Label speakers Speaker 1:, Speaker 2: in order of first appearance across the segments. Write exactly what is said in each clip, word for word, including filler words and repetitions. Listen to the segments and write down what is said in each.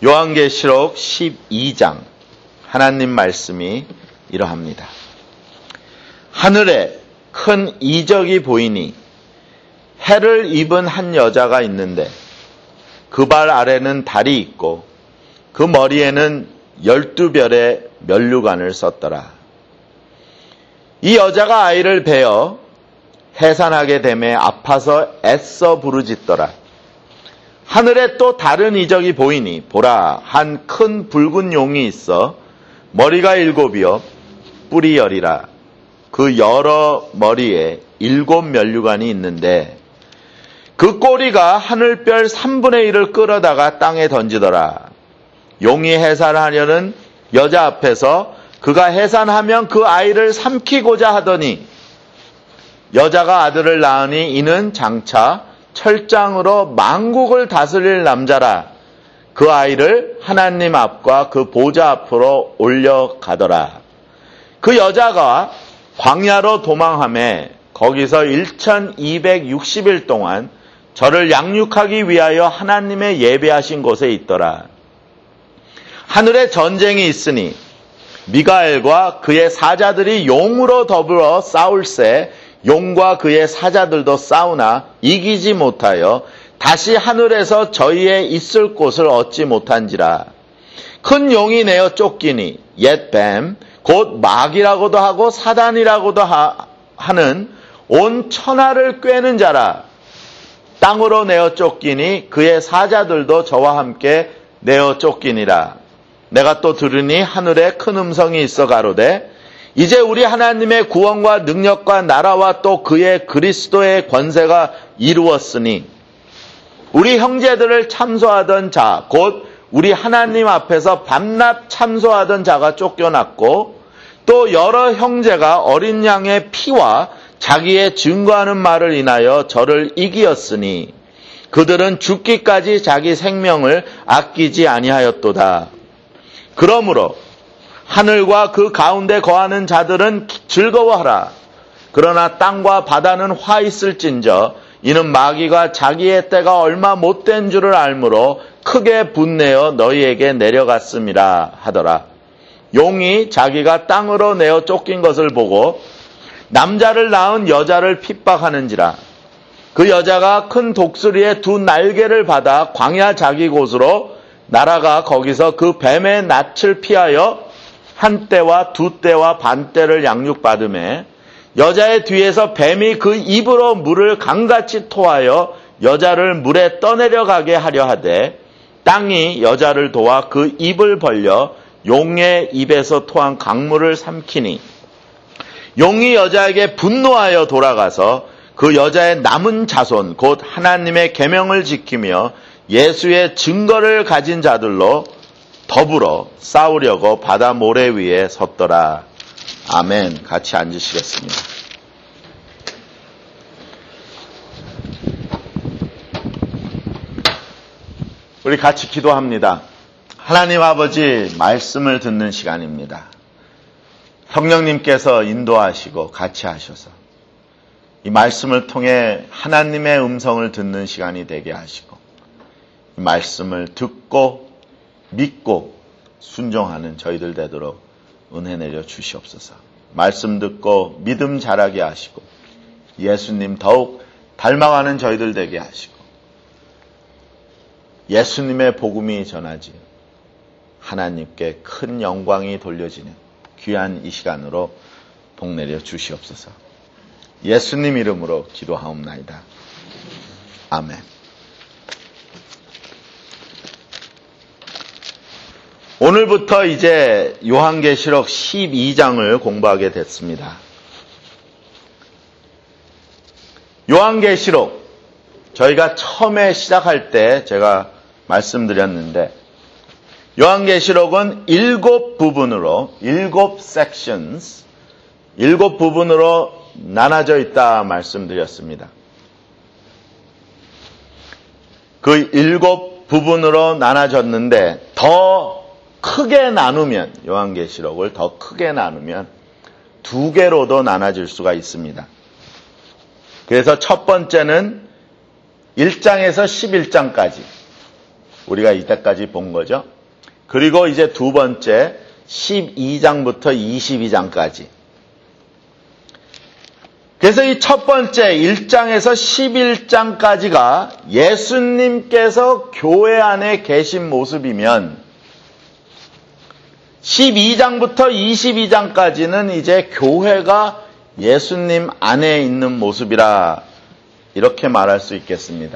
Speaker 1: 요한계시록 십이 장 하나님 말씀이 이러합니다. 하늘에 큰 이적이 보이니 해를 입은 한 여자가 있는데 그 발 아래는 달이 있고 그 머리에는 열두 별의 면류관을 썼더라. 이 여자가 아이를 베어 해산하게 되매 아파서 애써 부르짖더라. 하늘에 또 다른 이적이 보이니 보라, 한 큰 붉은 용이 있어 머리가 일곱이요 뿔이 열이라. 그 여러 머리에 일곱 면류관이 있는데 그 꼬리가 하늘별 삼분의 일을 끌어다가 땅에 던지더라. 용이 해산하려는 여자 앞에서 그가 해산하면 그 아이를 삼키고자 하더니 여자가 아들을 낳으니 이는 장차 철장으로 만국을 다스릴 남자라. 그 아이를 하나님 앞과 그 보좌 앞으로 올려가더라. 그 여자가 광야로 도망하매 거기서 천이백육십 일 동안 저를 양육하기 위하여 하나님의 예배하신 곳에 있더라. 하늘에 전쟁이 있으니 미가엘과 그의 사자들이 용으로 더불어 싸울새 용과 그의 사자들도 싸우나 이기지 못하여 다시 하늘에서 저희의 있을 곳을 얻지 못한지라. 큰 용이 내어 쫓기니 옛 뱀 곧 마귀라고도 하고 사단이라고도 하, 하는 온 천하를 꿰는 자라. 땅으로 내어 쫓기니 그의 사자들도 저와 함께 내어 쫓기니라. 내가 또 들으니 하늘에 큰 음성이 있어 가로되 이제 우리 하나님의 구원과 능력과 나라와 또 그의 그리스도의 권세가 이루었으니 우리 형제들을 참소하던 자, 곧 우리 하나님 앞에서 밤낮 참소하던 자가 쫓겨났고 또 여러 형제가 어린 양의 피와 자기의 증거하는 말을 인하여 저를 이기었으니 그들은 죽기까지 자기 생명을 아끼지 아니하였도다. 그러므로 하늘과 그 가운데 거하는 자들은 즐거워하라. 그러나 땅과 바다는 화 있을진저 이는 마귀가 자기의 때가 얼마 못된 줄을 알므로 크게 분내어 너희에게 내려갔음이라 하더라. 용이 자기가 땅으로 내어 쫓긴 것을 보고 남자를 낳은 여자를 핍박하는지라. 그 여자가 큰 독수리의 두 날개를 받아 광야 자기 곳으로 날아가 거기서 그 뱀의 낯을 피하여 한 때와 두 때와 반 때를 양육받으매 여자의 뒤에서 뱀이 그 입으로 물을 강같이 토하여 여자를 물에 떠내려가게 하려 하되 땅이 여자를 도와 그 입을 벌려 용의 입에서 토한 강물을 삼키니 용이 여자에게 분노하여 돌아가서 그 여자의 남은 자손 곧 하나님의 계명을 지키며 예수의 증거를 가진 자들로 더불어 싸우려고 바다 모래 위에 섰더라. 아멘. 같이 앉으시겠습니다. 우리 같이 기도합니다. 하나님 아버지, 말씀을 듣는 시간입니다. 성령님께서 인도하시고 같이 하셔서 이 말씀을 통해 하나님의 음성을 듣는 시간이 되게 하시고 이 말씀을 듣고 믿고 순종하는 저희들 되도록 은혜 내려 주시옵소서. 말씀 듣고 믿음 자라게 하시고 예수님 더욱 닮아가는 저희들 되게 하시고 예수님의 복음이 전하지 하나님께 큰 영광이 돌려지는 귀한 이 시간으로 복 내려 주시옵소서. 예수님 이름으로 기도하옵나이다. 아멘. 오늘부터 이제 요한계시록 십이 장을 공부하게 됐습니다. 요한계시록 저희가 처음에 시작할 때 제가 말씀드렸는데 요한계시록은 일곱 부분으로 일곱 sections 일곱 부분으로 나눠져 있다 말씀드렸습니다. 그 일곱 부분으로 나눠졌는데 더 크게 나누면 요한계시록을 더 크게 나누면 두 개로도 나눠질 수가 있습니다. 그래서 첫 번째는 일 장에서 십일 장까지 우리가 이때까지 본 거죠. 그리고 이제 두 번째 십이 장부터 이십이 장까지. 그래서 이 첫 번째 일 장에서 십일 장까지가 예수님께서 교회 안에 계신 모습이면 십이 장부터 이십이 장까지는 이제 교회가 예수님 안에 있는 모습이라 이렇게 말할 수 있겠습니다.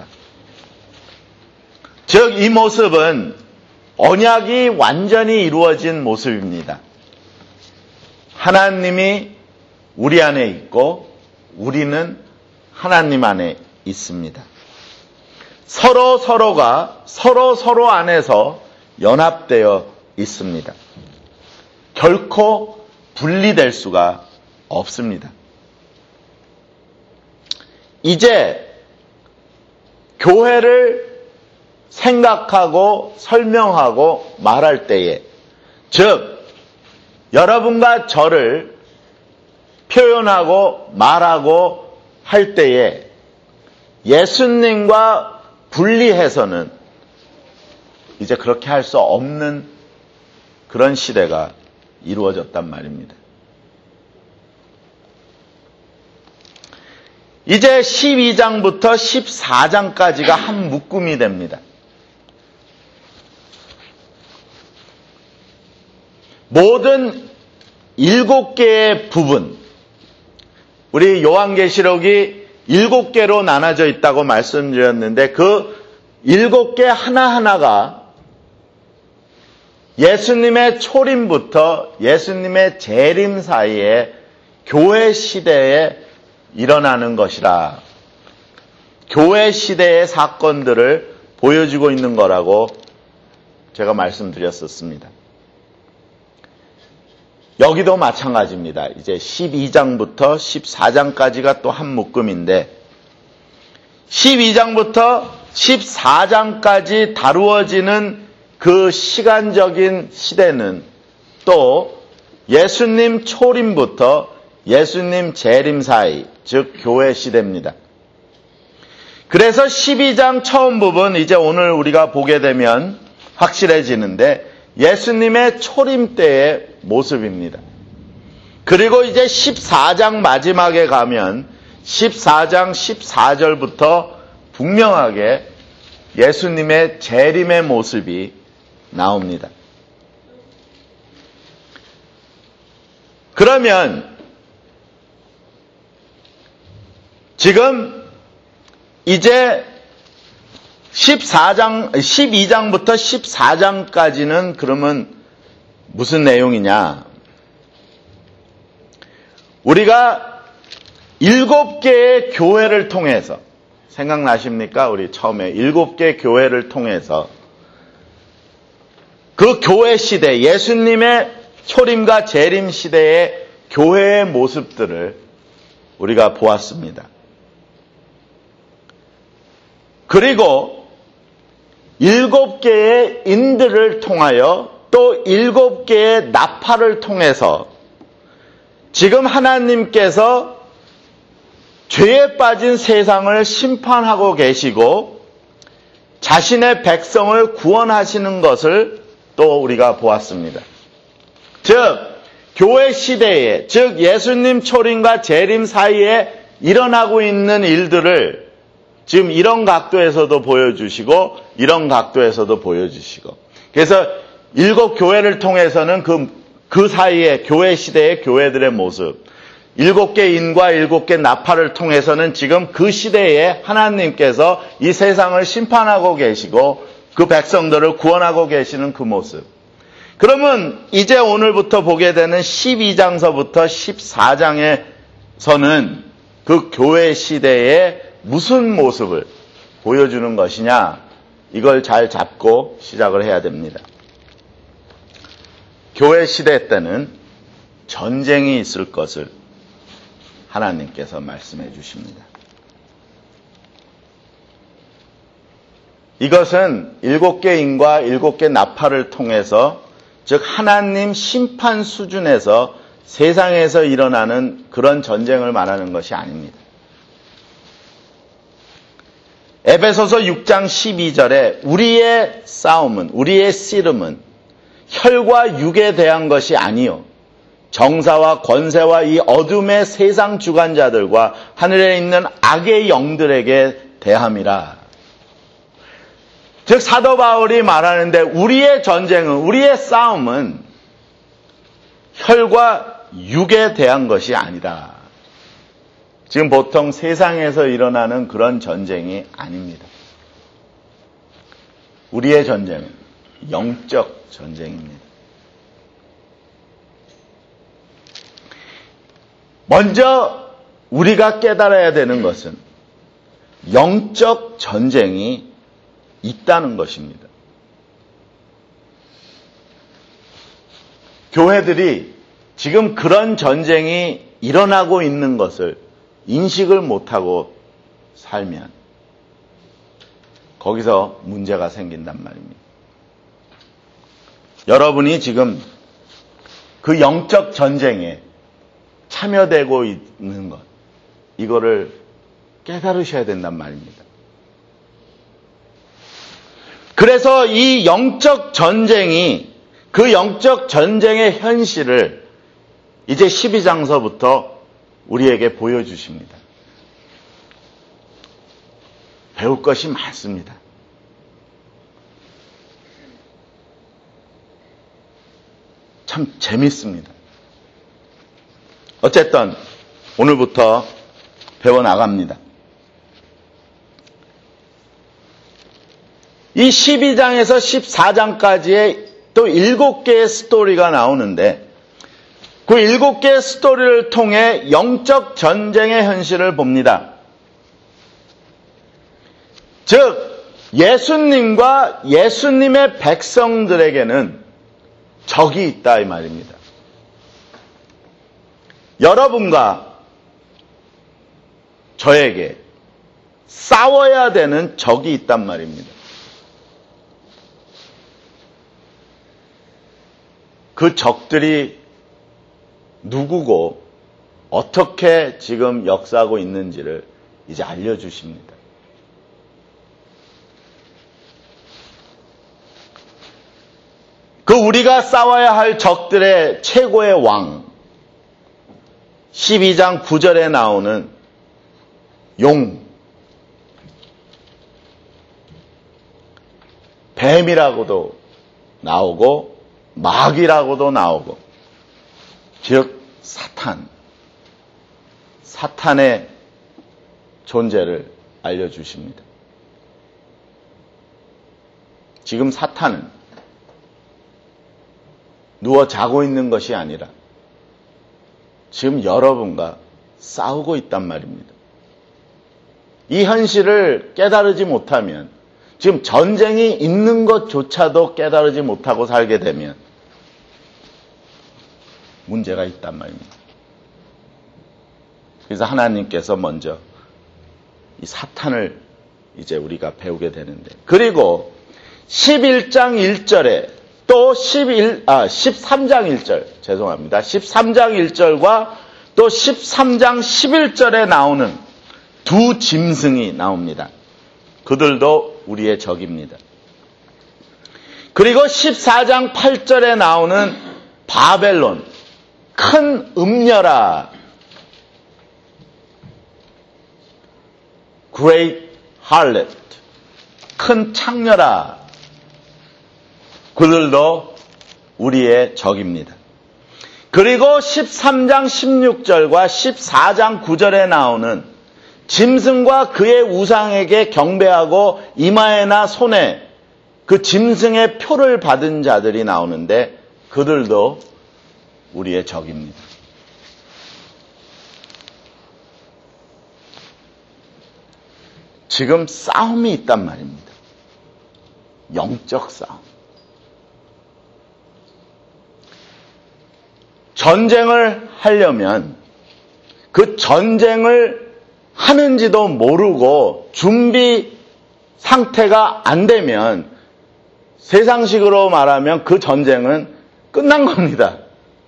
Speaker 1: 즉, 이 모습은 언약이 완전히 이루어진 모습입니다. 하나님이 우리 안에 있고 우리는 하나님 안에 있습니다. 서로 서로가 서로 서로 안에서 연합되어 있습니다. 결코 분리될 수가 없습니다. 이제 교회를 생각하고 설명하고 말할 때에, 즉 여러분과 저를 표현하고 말하고 할 때에 예수님과 분리해서는 이제 그렇게 할 수 없는 그런 시대가 이루어졌단 말입니다. 이제 십이 장부터 십사 장까지가 한 묶음이 됩니다. 모든 일곱 개의 부분, 우리 요한계시록이 일곱 개로 나눠져 있다고 말씀드렸는데 그 일곱 개 하나하나가 예수님의 초림부터 예수님의 재림 사이에 교회 시대에 일어나는 것이라, 교회 시대의 사건들을 보여주고 있는 거라고 제가 말씀드렸었습니다. 여기도 마찬가지입니다. 이제 십이 장부터 십사 장까지가 또 한 묶음인데 십이 장부터 십사 장까지 다루어지는 그 시간적인 시대는 또 예수님 초림부터 예수님 재림 사이, 즉 교회 시대입니다. 그래서 십이 장 처음 부분, 이제 오늘 우리가 보게 되면 확실해지는데 예수님의 초림 때의 모습입니다. 그리고 이제 십사 장 마지막에 가면 십사 장 십사 절부터 분명하게 예수님의 재림의 모습이 나옵니다. 그러면 지금 이제 십사 장, 십이 장부터 십사 장까지는 그러면 무슨 내용이냐? 우리가 일곱 개의 교회를 통해서, 생각나십니까? 우리 처음에 일곱 개 교회를 통해서 그 교회 시대, 예수님의 초림과 재림 시대의 교회의 모습들을 우리가 보았습니다. 그리고 일곱 개의 인들을 통하여 또 일곱 개의 나팔을 통해서 지금 하나님께서 죄에 빠진 세상을 심판하고 계시고 자신의 백성을 구원하시는 것을 또 우리가 보았습니다. 즉, 교회 시대에, 즉 예수님 초림과 재림 사이에 일어나고 있는 일들을 지금 이런 각도에서도 보여주시고 이런 각도에서도 보여주시고, 그래서 일곱 교회를 통해서는 그, 그 사이에 교회 시대의 교회들의 모습, 일곱 개 인과 일곱 개 나팔을 통해서는 지금 그 시대에 하나님께서 이 세상을 심판하고 계시고 그 백성들을 구원하고 계시는 그 모습. 그러면 이제 오늘부터 보게 되는 십이 장서부터 십사 장에서는 그 교회 시대의 무슨 모습을 보여주는 것이냐, 이걸 잘 잡고 시작을 해야 됩니다. 교회 시대 때는 전쟁이 있을 것을 하나님께서 말씀해 주십니다. 이것은 일곱 개 인과 일곱 개 나팔을 통해서, 즉 하나님 심판 수준에서 세상에서 일어나는 그런 전쟁을 말하는 것이 아닙니다. 에베소서 육 장 십이 절에 우리의 싸움은, 우리의 씨름은 혈과 육에 대한 것이 아니요 정사와 권세와 이 어둠의 세상 주관자들과 하늘에 있는 악의 영들에게 대함이라. 즉 사도 바울이 말하는데 우리의 전쟁은, 우리의 싸움은 혈과 육에 대한 것이 아니라, 지금 보통 세상에서 일어나는 그런 전쟁이 아닙니다. 우리의 전쟁은 영적 전쟁입니다. 먼저 우리가 깨달아야 되는 것은 영적 전쟁이 있다는 것입니다. 교회들이 지금 그런 전쟁이 일어나고 있는 것을 인식을 못하고 살면 거기서 문제가 생긴단 말입니다. 여러분이 지금 그 영적 전쟁에 참여되고 있는 것, 이거를 깨달으셔야 된단 말입니다. 그래서 이 영적 전쟁이, 그 영적 전쟁의 현실을 이제 십이 장서부터 우리에게 보여주십니다. 배울 것이 많습니다. 참 재밌습니다. 어쨌든 오늘부터 배워나갑니다. 이 십이 장에서 십사 장까지의 또 일곱 개의 스토리가 나오는데 그 일곱 개의 스토리를 통해 영적 전쟁의 현실을 봅니다. 즉 예수님과 예수님의 백성들에게는 적이 있다 이 말입니다. 여러분과 저에게 싸워야 되는 적이 있단 말입니다. 그 적들이 누구고 어떻게 지금 역사하고 있는지를 이제 알려주십니다. 그 우리가 싸워야 할 적들의 최고의 왕, 십이 장 구 절에 나오는 용, 뱀이라고도 나오고 마귀라고도 나오고, 즉 사탄, 사탄의 존재를 알려주십니다. 지금 사탄은 누워 자고 있는 것이 아니라 지금 여러분과 싸우고 있단 말입니다. 이 현실을 깨달지 못하면, 지금 전쟁이 있는 것조차도 깨달지 못하고 살게 되면 문제가 있단 말입니다. 그래서 하나님께서 먼저 이 사탄을 이제 우리가 배우게 되는데, 그리고 십일 장 일 절에 또 십일, 아, 십삼 장 일 절, 죄송합니다. 십삼 장 일 절과 또 십삼 장 십일 절에 나오는 두 짐승이 나옵니다. 그들도 우리의 적입니다. 그리고 십사 장 팔 절에 나오는 바벨론, 큰 음녀라, Great Harlot, 큰 창녀라, 그들도 우리의 적입니다. 그리고 십삼 장 십육 절과 십사 장 구 절에 나오는 짐승과 그의 우상에게 경배하고 이마에나 손에 그 짐승의 표를 받은 자들이 나오는데 그들도 우리의 적입니다. 지금 싸움이 있단 말입니다. 영적 싸움. 전쟁을 하려면 그 전쟁을 하는지도 모르고 준비 상태가 안 되면 세상식으로 말하면 그 전쟁은 끝난 겁니다.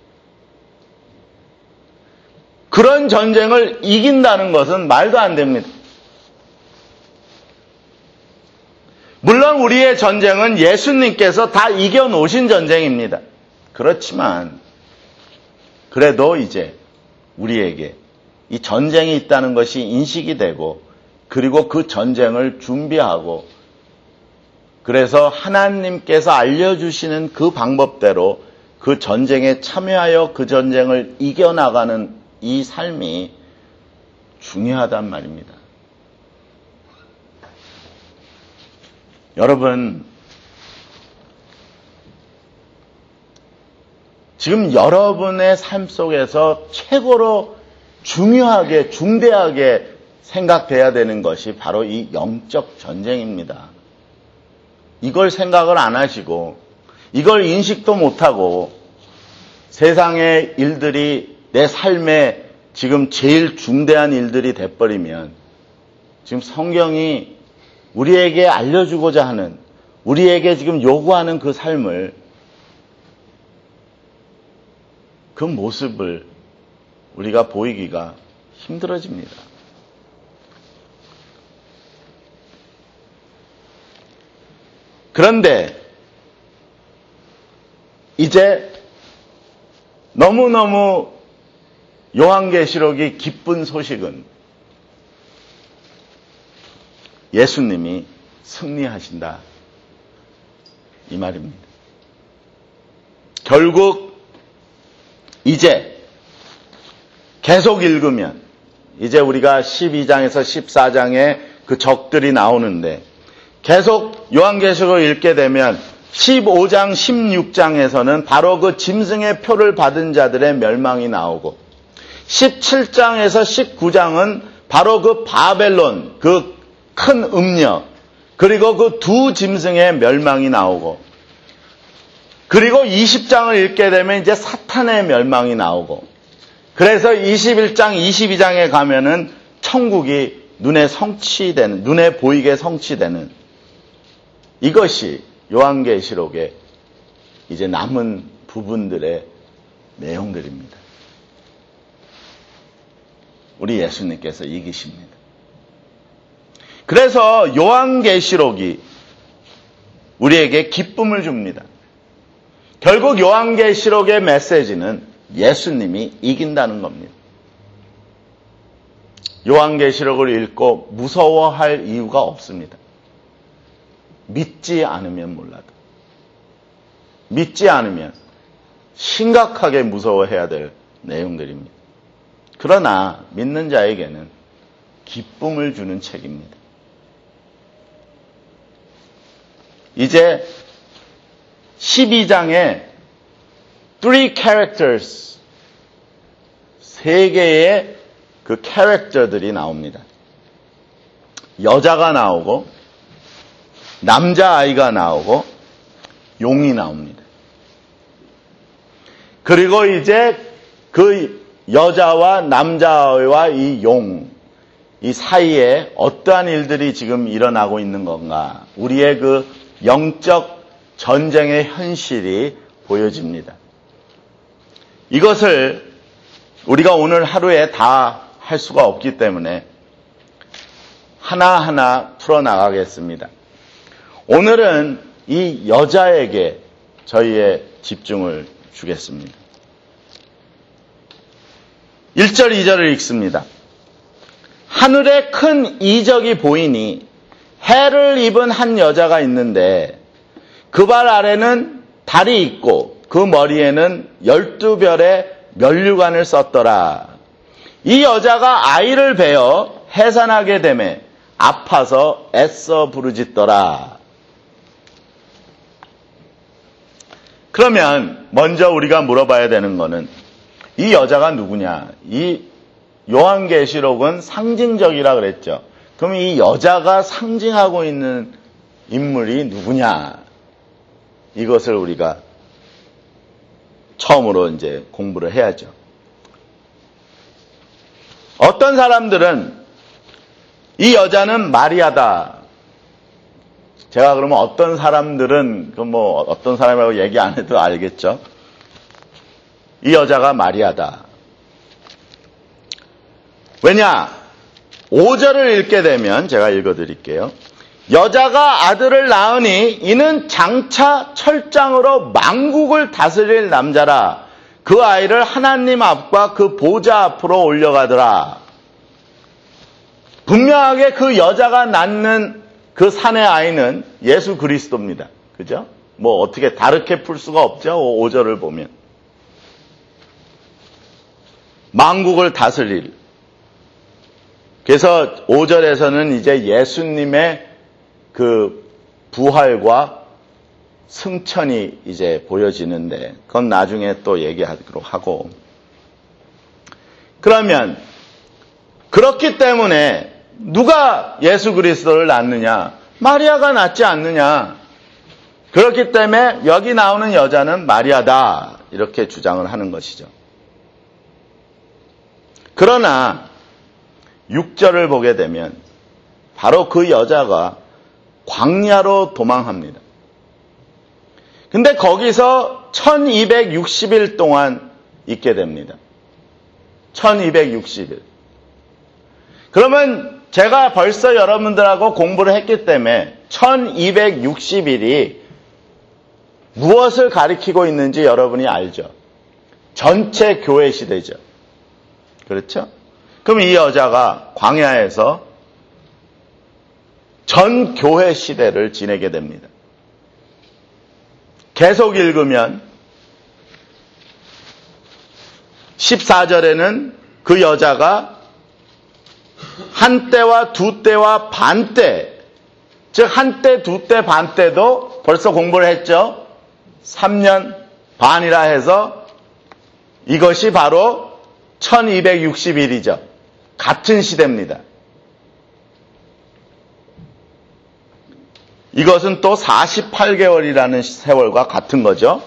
Speaker 1: 그런 전쟁을 이긴다는 것은 말도 안 됩니다. 물론 우리의 전쟁은 예수님께서 다 이겨놓으신 전쟁입니다. 그렇지만 그래도 이제 우리에게 이 전쟁이 있다는 것이 인식이 되고 그리고 그 전쟁을 준비하고 그래서 하나님께서 알려주시는 그 방법대로 그 전쟁에 참여하여 그 전쟁을 이겨나가는 이 삶이 중요하단 말입니다. 여러분, 지금 여러분의 삶 속에서 최고로 중요하게, 중대하게 생각돼야 되는 것이 바로 이 영적 전쟁입니다. 이걸 생각을 안 하시고 이걸 인식도 못하고 세상의 일들이 내 삶에 지금 제일 중대한 일들이 돼버리면 지금 성경이 우리에게 알려주고자 하는, 우리에게 지금 요구하는 그 삶을, 그 모습을 우리가 보이기가 힘들어집니다. 그런데 이제 너무너무 요한계시록이 기쁜 소식은 예수님이 승리하신다 이 말입니다. 결국 이제 계속 읽으면 이제 우리가 십이 장에서 십사 장에 그 적들이 나오는데 계속 요한계시록을 읽게 되면 십오 장, 십육 장에서는 바로 그 짐승의 표를 받은 자들의 멸망이 나오고 십칠 장에서 십구 장은 바로 그 바벨론, 그 큰 음녀, 그리고 그 두 짐승의 멸망이 나오고 그리고 이십 장을 읽게 되면 이제 사탄의 멸망이 나오고 그래서 이십일 장, 이십이 장에 가면은 천국이 눈에 성취되는, 눈에 보이게 성취되는 이것이 요한계시록의 이제 남은 부분들의 내용들입니다. 우리 예수님께서 이기십니다. 그래서 요한계시록이 우리에게 기쁨을 줍니다. 결국 요한계시록의 메시지는 예수님이 이긴다는 겁니다. 요한계시록을 읽고 무서워할 이유가 없습니다. 믿지 않으면 몰라도. 믿지 않으면 심각하게 무서워해야 될 내용들입니다. 그러나 믿는 자에게는 기쁨을 주는 책입니다. 이제 십이 장에 three characters, 세 개의 그 캐릭터들이 나옵니다. 여자가 나오고 남자아이가 나오고 용이 나옵니다. 그리고 이제 그 여자와 남자아이와 이 용, 이 사이에 어떠한 일들이 지금 일어나고 있는 건가? 우리의 그 영적 전쟁의 현실이 보여집니다. 이것을 우리가 오늘 하루에 다 할 수가 없기 때문에 하나하나 풀어나가겠습니다. 오늘은 이 여자에게 저희의 집중을 주겠습니다. 일 절, 이 절을 읽습니다. 하늘에 큰 이적이 보이니 해를 입은 한 여자가 있는데 그 발 아래는 달이 있고 그 머리에는 열두 별의 면류관을 썼더라. 이 여자가 아이를 베어 해산하게 되매 아파서 애써 부르짖더라. 그러면 먼저 우리가 물어봐야 되는 것은 이 여자가 누구냐? 이 요한계시록은 상징적이라 그랬죠. 그럼 이 여자가 상징하고 있는 인물이 누구냐? 이것을 우리가 처음으로 이제 공부를 해야죠. 어떤 사람들은 이 여자는 마리아다. 제가 그러면 어떤 사람들은 그 뭐 어떤 사람이라고 얘기 안 해도 알겠죠. 이 여자가 마리아다. 왜냐? 오 절을 읽게 되면 제가 읽어드릴게요. 여자가 아들을 낳으니 이는 장차 철장으로 만국을 다스릴 남자라. 그 아이를 하나님 앞과 그 보좌 앞으로 올려가더라. 분명하게 그 여자가 낳는 그 산의 아이는 예수 그리스도입니다. 그죠? 뭐 어떻게 다르게 풀 수가 없죠. 오 절을 보면. 만국을 다스릴. 그래서 오 절에서는 이제 예수님의 그 부활과 승천이 이제 보여지는데 그건 나중에 또 얘기하도록 하고. 그러면 그렇기 때문에 누가 예수 그리스도를 낳느냐? 마리아가 낳지 않느냐? 그렇기 때문에 여기 나오는 여자는 마리아다. 이렇게 주장을 하는 것이죠. 그러나 육 절을 보게 되면 바로 그 여자가 광야로 도망합니다. 근데 거기서 천이백육십 일 동안 있게 됩니다. 천이백육십 일. 그러면 제가 벌써 여러분들하고 공부를 했기 때문에 천이백육십 일이 무엇을 가리키고 있는지 여러분이 알죠. 전체 교회 시대죠. 그렇죠? 그럼 이 여자가 광야에서 전 교회 시대를 지내게 됩니다. 계속 읽으면 십사 절에는 그 여자가 한때와 두때와 반때, 즉 한때, 두때, 반때도 벌써 공부를 했죠. 삼 년 반이라 해서 이것이 바로 천이백육십 일이죠. 같은 시대입니다. 이것은 또 사십팔 개월이라는 세월과 같은 거죠.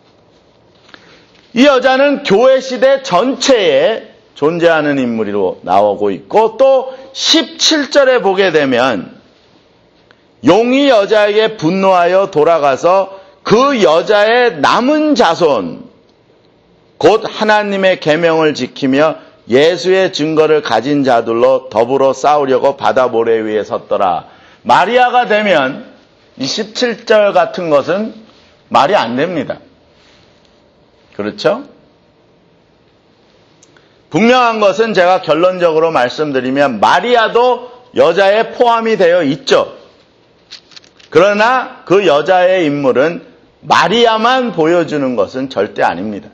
Speaker 1: 이 여자는 교회 시대 전체에 존재하는 인물로 나오고 있고 또 십칠 절에 보게 되면 용이 여자에게 분노하여 돌아가서 그 여자의 남은 자손 곧 하나님의 계명을 지키며 예수의 증거를 가진 자들로 더불어 싸우려고 바다 모래 위에 섰더라. 마리아가 되면 이 십칠 절 같은 것은 말이 안 됩니다. 그렇죠? 분명한 것은 제가 결론적으로 말씀드리면 마리아도 여자에 포함이 되어 있죠. 그러나 그 여자의 인물은 마리아만 보여주는 것은 절대 아닙니다.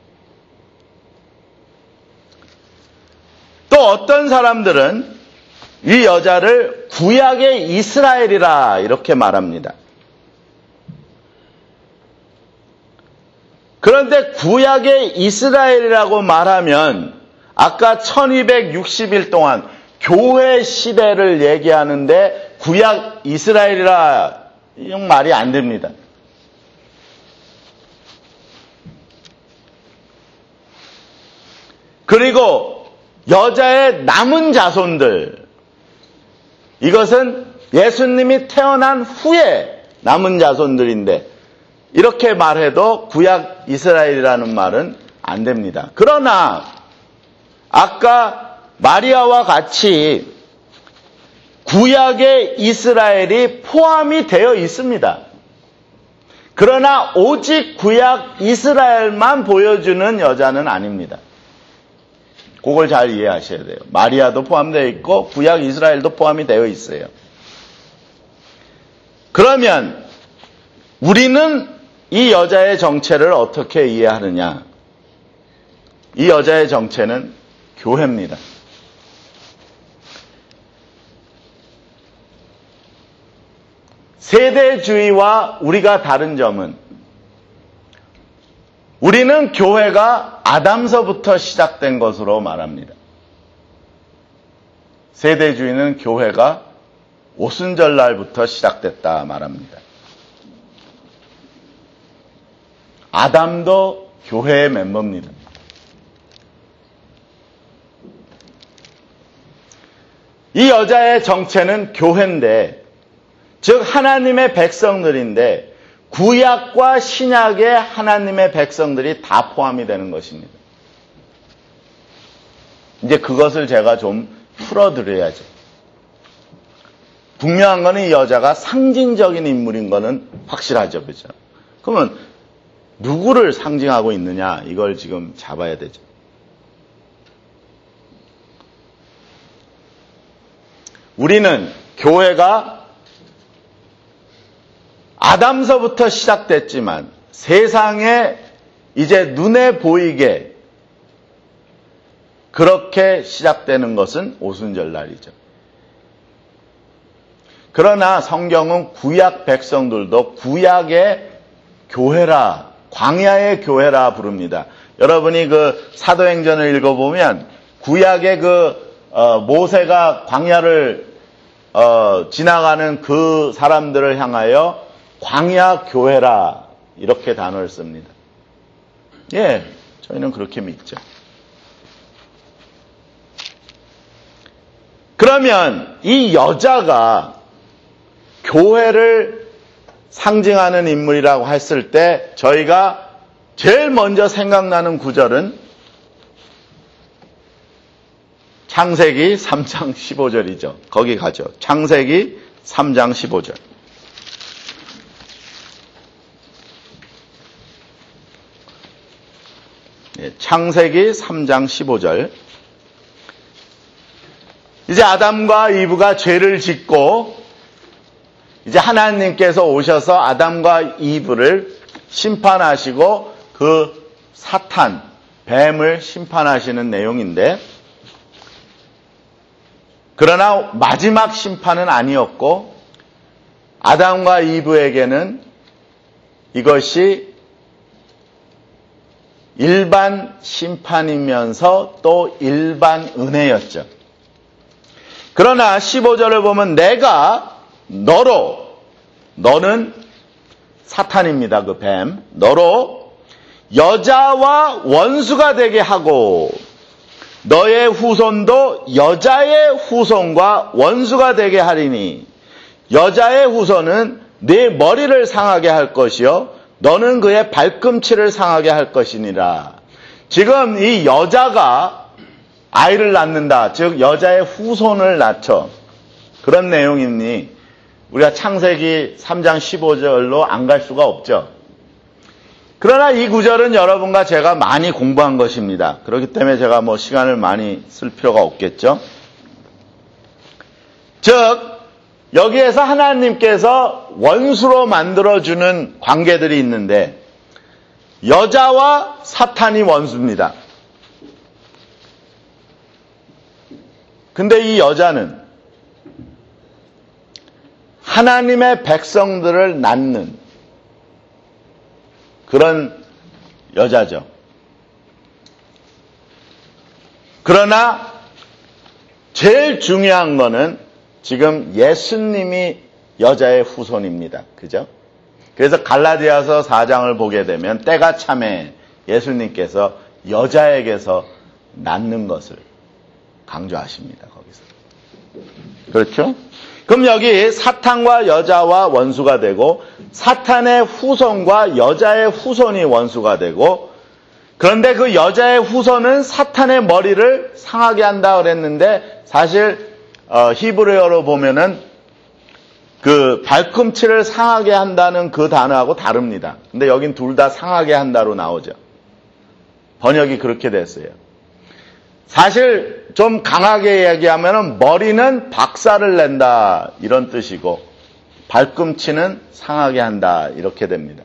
Speaker 1: 또 어떤 사람들은 이 여자를 구약의 이스라엘이라 이렇게 말합니다. 그런데 구약의 이스라엘이라고 말하면 아까 천이백육십 일 동안 교회 시대를 얘기하는데 구약 이스라엘이라 이런 말이 안 됩니다. 그리고 여자의 남은 자손들, 이것은 예수님이 태어난 후에 남은 자손들인데 이렇게 말해도 구약 이스라엘이라는 말은 안 됩니다. 그러나 아까 마리아와 같이 구약의 이스라엘이 포함이 되어 있습니다. 그러나 오직 구약 이스라엘만 보여주는 여자는 아닙니다. 그걸 잘 이해하셔야 돼요. 마리아도 포함되어 있고 구약 이스라엘도 포함이 되어 있어요. 그러면 우리는 이 여자의 정체를 어떻게 이해하느냐? 이 여자의 정체는 교회입니다. 세대주의와 우리가 다른 점은 우리는 교회가 아담서부터 시작된 것으로 말합니다. 세대주의는 교회가 오순절날부터 시작됐다 말합니다. 아담도 교회의 멤버입니다. 이 여자의 정체는 교회인데, 즉 하나님의 백성들인데 구약과 신약의 하나님의 백성들이 다 포함이 되는 것입니다. 이제 그것을 제가 좀 풀어드려야죠. 분명한 거는 이 여자가 상징적인 인물인 거는 확실하죠. 그죠? 그러면 누구를 상징하고 있느냐 이걸 지금 잡아야 되죠. 우리는 교회가 아담서부터 시작됐지만 세상에 이제 눈에 보이게 그렇게 시작되는 것은 오순절날이죠. 그러나 성경은 구약 백성들도 구약의 교회라, 광야의 교회라 부릅니다. 여러분이 그 사도행전을 읽어보면 구약의 그 어, 모세가 광야를 어, 지나가는 그 사람들을 향하여 광야 교회라 이렇게 단어를 씁니다. 예, 저희는 그렇게 믿죠. 그러면 이 여자가 교회를 상징하는 인물이라고 했을 때 저희가 제일 먼저 생각나는 구절은 창세기 삼 장 십오 절이죠. 거기 가죠. 창세기 삼 장 십오 절. 창세기 삼 장 십오 절. 이제 아담과 이브가 죄를 짓고 이제 하나님께서 오셔서 아담과 이브를 심판하시고 그 사탄, 뱀을 심판하시는 내용인데, 그러나 마지막 심판은 아니었고 아담과 이브에게는 이것이 일반 심판이면서 또 일반 은혜였죠. 그러나 십오 절을 보면 내가 너로, 너는 사탄입니다. 그 뱀. 너로 여자와 원수가 되게 하고 너의 후손도 여자의 후손과 원수가 되게 하리니 여자의 후손은 네 머리를 상하게 할 것이요 너는 그의 발꿈치를 상하게 할 것이니라. 지금 이 여자가 아이를 낳는다. 즉 여자의 후손을 낳죠. 그런 내용이니 우리가 창세기 삼 장 십오 절로 안 갈 수가 없죠. 그러나 이 구절은 여러분과 제가 많이 공부한 것입니다. 그렇기 때문에 제가 뭐 시간을 많이 쓸 필요가 없겠죠. 즉 여기에서 하나님께서 원수로 만들어주는 관계들이 있는데 여자와 사탄이 원수입니다. 근데 이 여자는 하나님의 백성들을 낳는 그런 여자죠. 그러나 제일 중요한 거는 지금 예수님이 여자의 후손입니다. 그죠? 그래서 갈라디아서 사 장을 보게 되면 때가 참에 예수님께서 여자에게서 낳는 것을 강조하십니다. 거기서. 그렇죠? 그럼 여기 사탄과 여자와 원수가 되고 사탄의 후손과 여자의 후손이 원수가 되고, 그런데 그 여자의 후손은 사탄의 머리를 상하게 한다 그랬는데 사실 어, 히브리어로 보면은 그 발꿈치를 상하게 한다는 그 단어하고 다릅니다. 근데 여긴 둘 다 상하게 한다로 나오죠. 번역이 그렇게 됐어요. 사실 좀 강하게 얘기하면은 머리는 박살을 낸다 이런 뜻이고 발꿈치는 상하게 한다 이렇게 됩니다.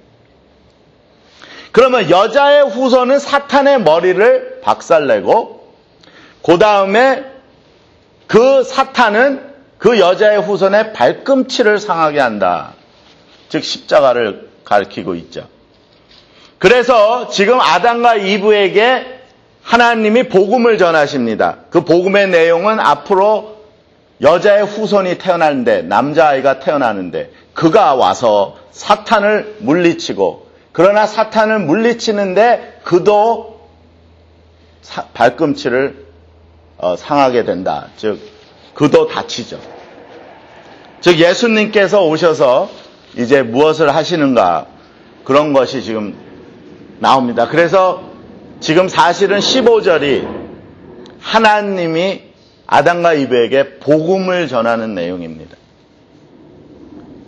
Speaker 1: 그러면 여자의 후손은 사탄의 머리를 박살내고 그 다음에 그 사탄은 그 여자의 후손의 발꿈치를 상하게 한다. 즉 십자가를 가리키고 있죠. 그래서 지금 아담과 이브에게 하나님이 복음을 전하십니다. 그 복음의 내용은 앞으로 여자의 후손이 태어나는데, 남자아이가 태어나는데 그가 와서 사탄을 물리치고, 그러나 사탄을 물리치는데 그도 사, 발꿈치를 어, 상하게 된다. 즉 그도 다치죠. 즉 예수님께서 오셔서 이제 무엇을 하시는가, 그런 것이 지금 나옵니다. 그래서 지금 사실은 십오 절이 하나님이 아담과 이브에게 복음을 전하는 내용입니다.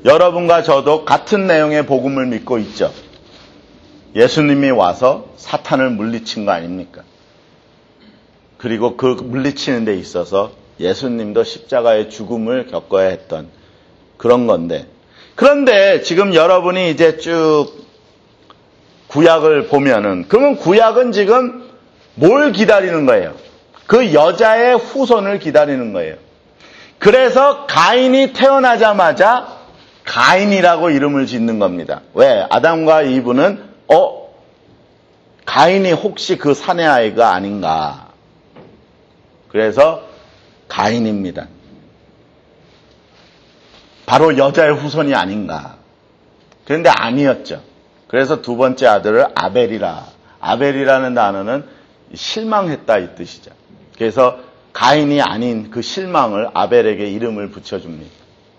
Speaker 1: 여러분과 저도 같은 내용의 복음을 믿고 있죠. 예수님이 와서 사탄을 물리친 거 아닙니까? 그리고 그 물리치는 데 있어서 예수님도 십자가의 죽음을 겪어야 했던 그런 건데, 그런데 지금 여러분이 이제 쭉 구약을 보면은, 그러면 구약은 지금 뭘 기다리는 거예요? 그 여자의 후손을 기다리는 거예요. 그래서 가인이 태어나자마자 가인이라고 이름을 짓는 겁니다. 왜? 아담과 이브는 어? 가인이 혹시 그 사내 아이가 아닌가? 그래서 가인입니다. 바로 여자의 후손이 아닌가? 그런데 아니었죠. 그래서 두 번째 아들을 아벨이라. 아벨이라는 단어는 실망했다 이 뜻이죠. 그래서 가인이 아닌 그 실망을 아벨에게 이름을 붙여줍니다.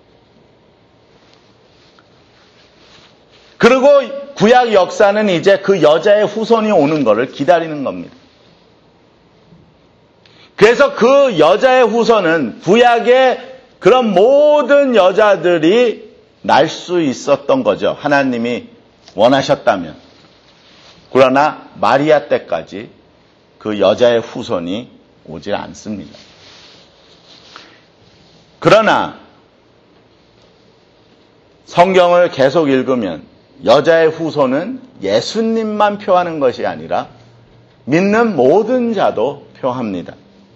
Speaker 1: 그리고 구약 역사는 이제 그 여자의 후손이 오는 것을 기다리는 겁니다. 그래서 그 여자의 후손은 구약의 그런 모든 여자들이 날 수 있었던 거죠. 하나님이 원하셨다면. 그러나 마리아 때까지 그 여자의 후손이 오지 않습니다. 그러나 성경을 계속 읽으면 여자의 후손은 예수님만 표하는 것이 아니라 믿는 모든 자도 표합니다.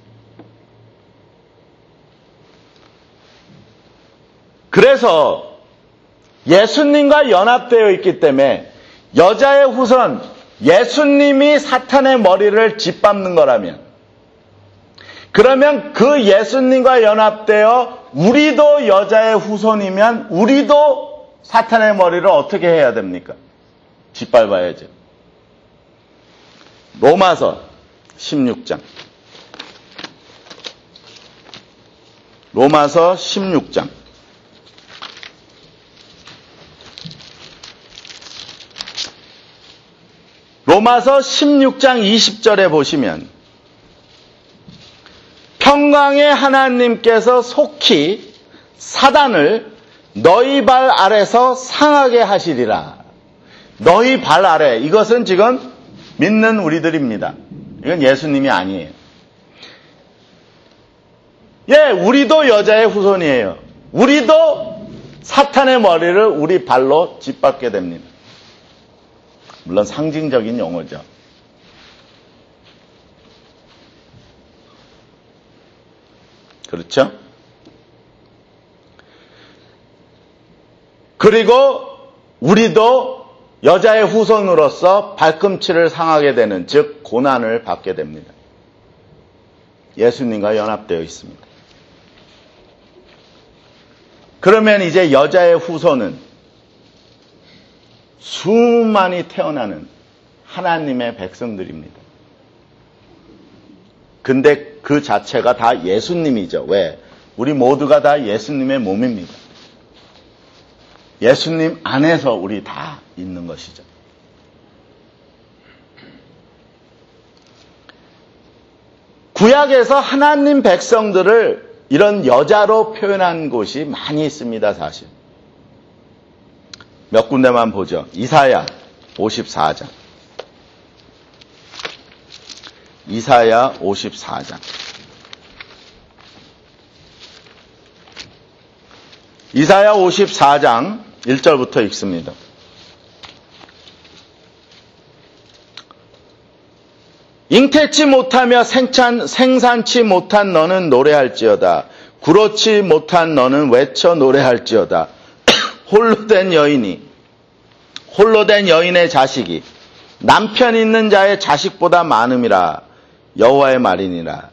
Speaker 1: 그래서 예수님과 연합되어 있기 때문에 여자의 후손, 예수님이 사탄의 머리를 짓밟는 거라면, 그러면 그 예수님과 연합되어 우리도 여자의 후손이면 우리도 사탄의 머리를 어떻게 해야 됩니까? 짓밟아야죠. 로마서 십육 장. 로마서 십육 장. 로마서 십육 장 이십 절에 보시면 평강의 하나님께서 속히 사단을 너희 발 아래서 상하게 하시리라. 너희 발 아래, 이것은 지금 믿는 우리들입니다. 이건 예수님이 아니에요. 예, 우리도 여자의 후손이에요. 우리도 사탄의 머리를 우리 발로 짓밟게 됩니다. 물론 상징적인 용어죠. 그렇죠? 그리고 우리도 여자의 후손으로서 발꿈치를 상하게 되는, 즉 고난을 받게 됩니다. 예수님과 연합되어 있습니다. 그러면 이제 여자의 후손은 수많이 태어나는 하나님의 백성들입니다. 근데 그 자체가 다 예수님이죠. 왜? 우리 모두가 다 예수님의 몸입니다. 예수님 안에서 우리 다 있는 것이죠. 구약에서 하나님 백성들을 이런 여자로 표현한 곳이 많이 있습니다, 사실. 몇 군데만 보죠. 이사야 오십사 장. 이사야 오십사 장. 이사야 오십사 장 일 절부터 읽습니다. 잉태치 못하며 생찬, 생산치 못한 너는 노래할지어다. 구로치 못한 너는 외쳐 노래할지어다. 홀로 된 여인이, 홀로 된 여인의 자식이 남편 있는 자의 자식보다 많음이라. 여호와의 말이니라.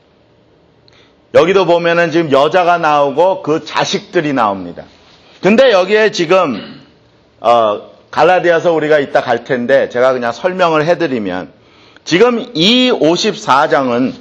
Speaker 1: 여기도 보면은 지금 여자가 나오고 그 자식들이 나옵니다. 근데 여기에 지금 어, 갈라디아서 우리가 이따 갈 텐데 제가 그냥 설명을 해드리면, 지금 이 오십사 장은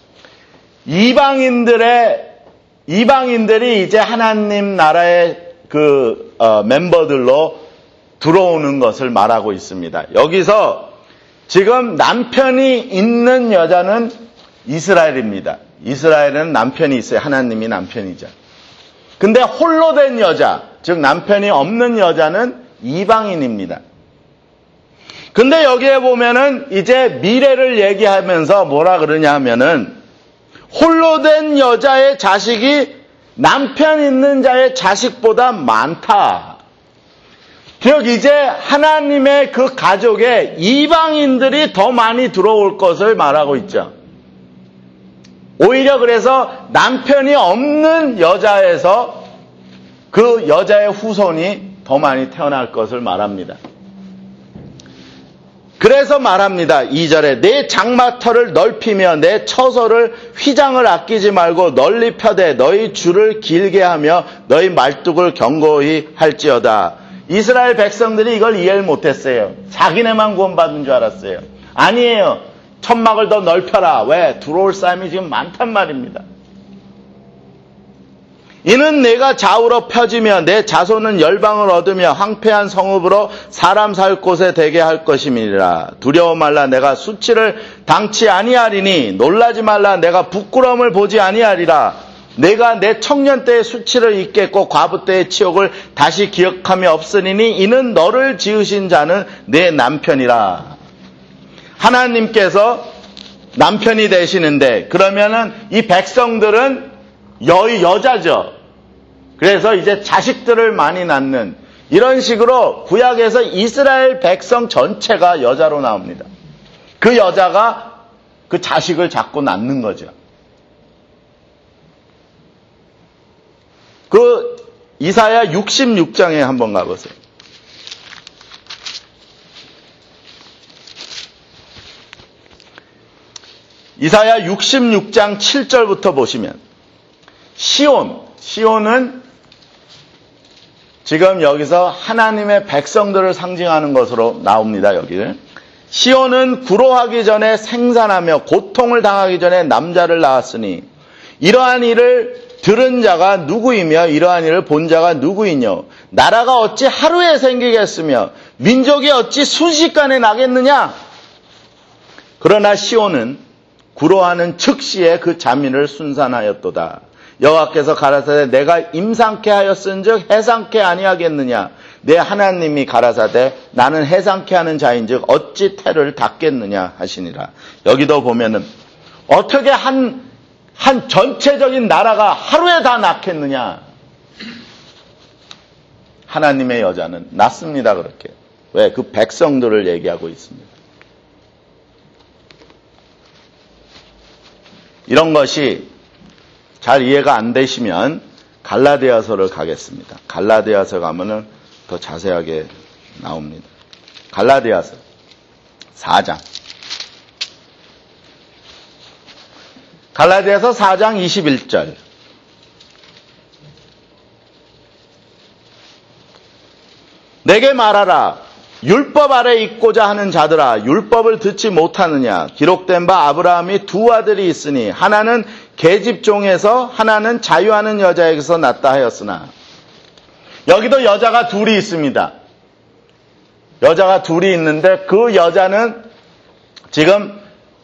Speaker 1: 이방인들의 이방인들이 이제 하나님 나라의 그 어, 멤버들로 들어오는 것을 말하고 있습니다. 여기서 지금 남편이 있는 여자는 이스라엘입니다. 이스라엘은 남편이 있어요. 하나님이 남편이죠. 근데 홀로 된 여자, 즉 남편이 없는 여자는 이방인입니다. 근데 여기에 보면은 이제 미래를 얘기하면서 뭐라 그러냐 하면은 홀로 된 여자의 자식이 남편 있는 자의 자식보다 많다. 즉 이제 하나님의 그 가족에 이방인들이 더 많이 들어올 것을 말하고 있죠. 오히려 그래서 남편이 없는 여자에서 그 여자의 후손이 더 많이 태어날 것을 말합니다. 그래서 말합니다. 이 절에 내 장마터를 넓히며 내 처소를 휘장을 아끼지 말고 널리 펴되 너희 줄을 길게 하며 너희 말뚝을 견고히 할지어다. 이스라엘 백성들이 이걸 이해를 못했어요. 자기네만 구원받은 줄 알았어요. 아니에요. 천막을 더 넓혀라. 왜? 들어올 사람이 지금 많단 말입니다. 이는 내가 좌우로 펴지며 내 자손은 열방을 얻으며 황폐한 성읍으로 사람 살 곳에 되게 할 것임이니라. 두려워 말라. 내가 수치를 당치 아니하리니 놀라지 말라. 내가 부끄러움을 보지 아니하리라. 내가 내 청년 때의 수치를 잊겠고 과부 때의 치욕을 다시 기억함이 없으리니 이는 너를 지으신 자는 내 남편이라. 하나님께서 남편이 되시는데 그러면은 이 백성들은 여, 여자죠. 그래서 이제 자식들을 많이 낳는 이런 식으로 구약에서 이스라엘 백성 전체가 여자로 나옵니다. 그 여자가 그 자식을 자꾸 낳는 거죠. 그 이사야 육십육 장에 한번 가보세요. 이사야 육십육 장 칠 절부터 보시면 시온, 시온은 지금 여기서 하나님의 백성들을 상징하는 것으로 나옵니다. 여기를. 시온은 구로하기 전에 생산하며 고통을 당하기 전에 남자를 낳았으니 이러한 일을 들은 자가 누구이며 이러한 일을 본 자가 누구이뇨. 나라가 어찌 하루에 생기겠으며 민족이 어찌 순식간에 나겠느냐. 그러나 시온은 구로하는 즉시에 그 자민을 순산하였도다. 여호와께서 가라사대 내가 임상케 하였은즉 해상케 아니하겠느냐. 내 하나님이 가라사대 나는 해상케 하는 자인즉 어찌 태를 닫겠느냐 하시니라. 여기도 보면은 어떻게 한 한 전체적인 나라가 하루에 다 낳겠느냐. 하나님의 여자는 낳습니다. 그렇게. 왜? 그 백성들을 얘기하고 있습니다. 이런 것이 잘 이해가 안 되시면 갈라디아서를 가겠습니다. 갈라디아서 가면은 더 자세하게 나옵니다. 갈라디아서 사 장. 갈라디아서 사 장 이십일 절. 내게 말하라. 율법 아래 있고자 하는 자들아 율법을 듣지 못하느냐. 기록된 바 아브라함이 두 아들이 있으니 하나는 계집종에서 하나는 자유하는 여자에게서 났다 하였으나. 여기도 여자가 둘이 있습니다. 여자가 둘이 있는데 그 여자는 지금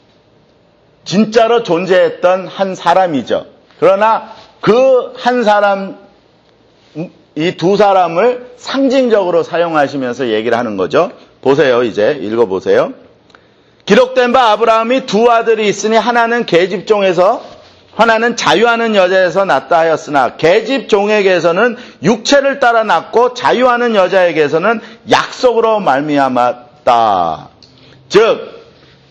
Speaker 1: 진짜로 존재했던 한 사람이죠. 그러나 그 한 사람, 이 두 사람을 상징적으로 사용하시면서 얘기를 하는 거죠. 보세요. 이제 읽어보세요. 기록된 바 아브라함이 두 아들이 있으니 하나는 계집종에서 하나는 자유하는 여자에서 낳다 하였으나 계집종에게서는 육체를 따라 낳고 자유하는 여자에게서는 약속으로 말미암았다. 즉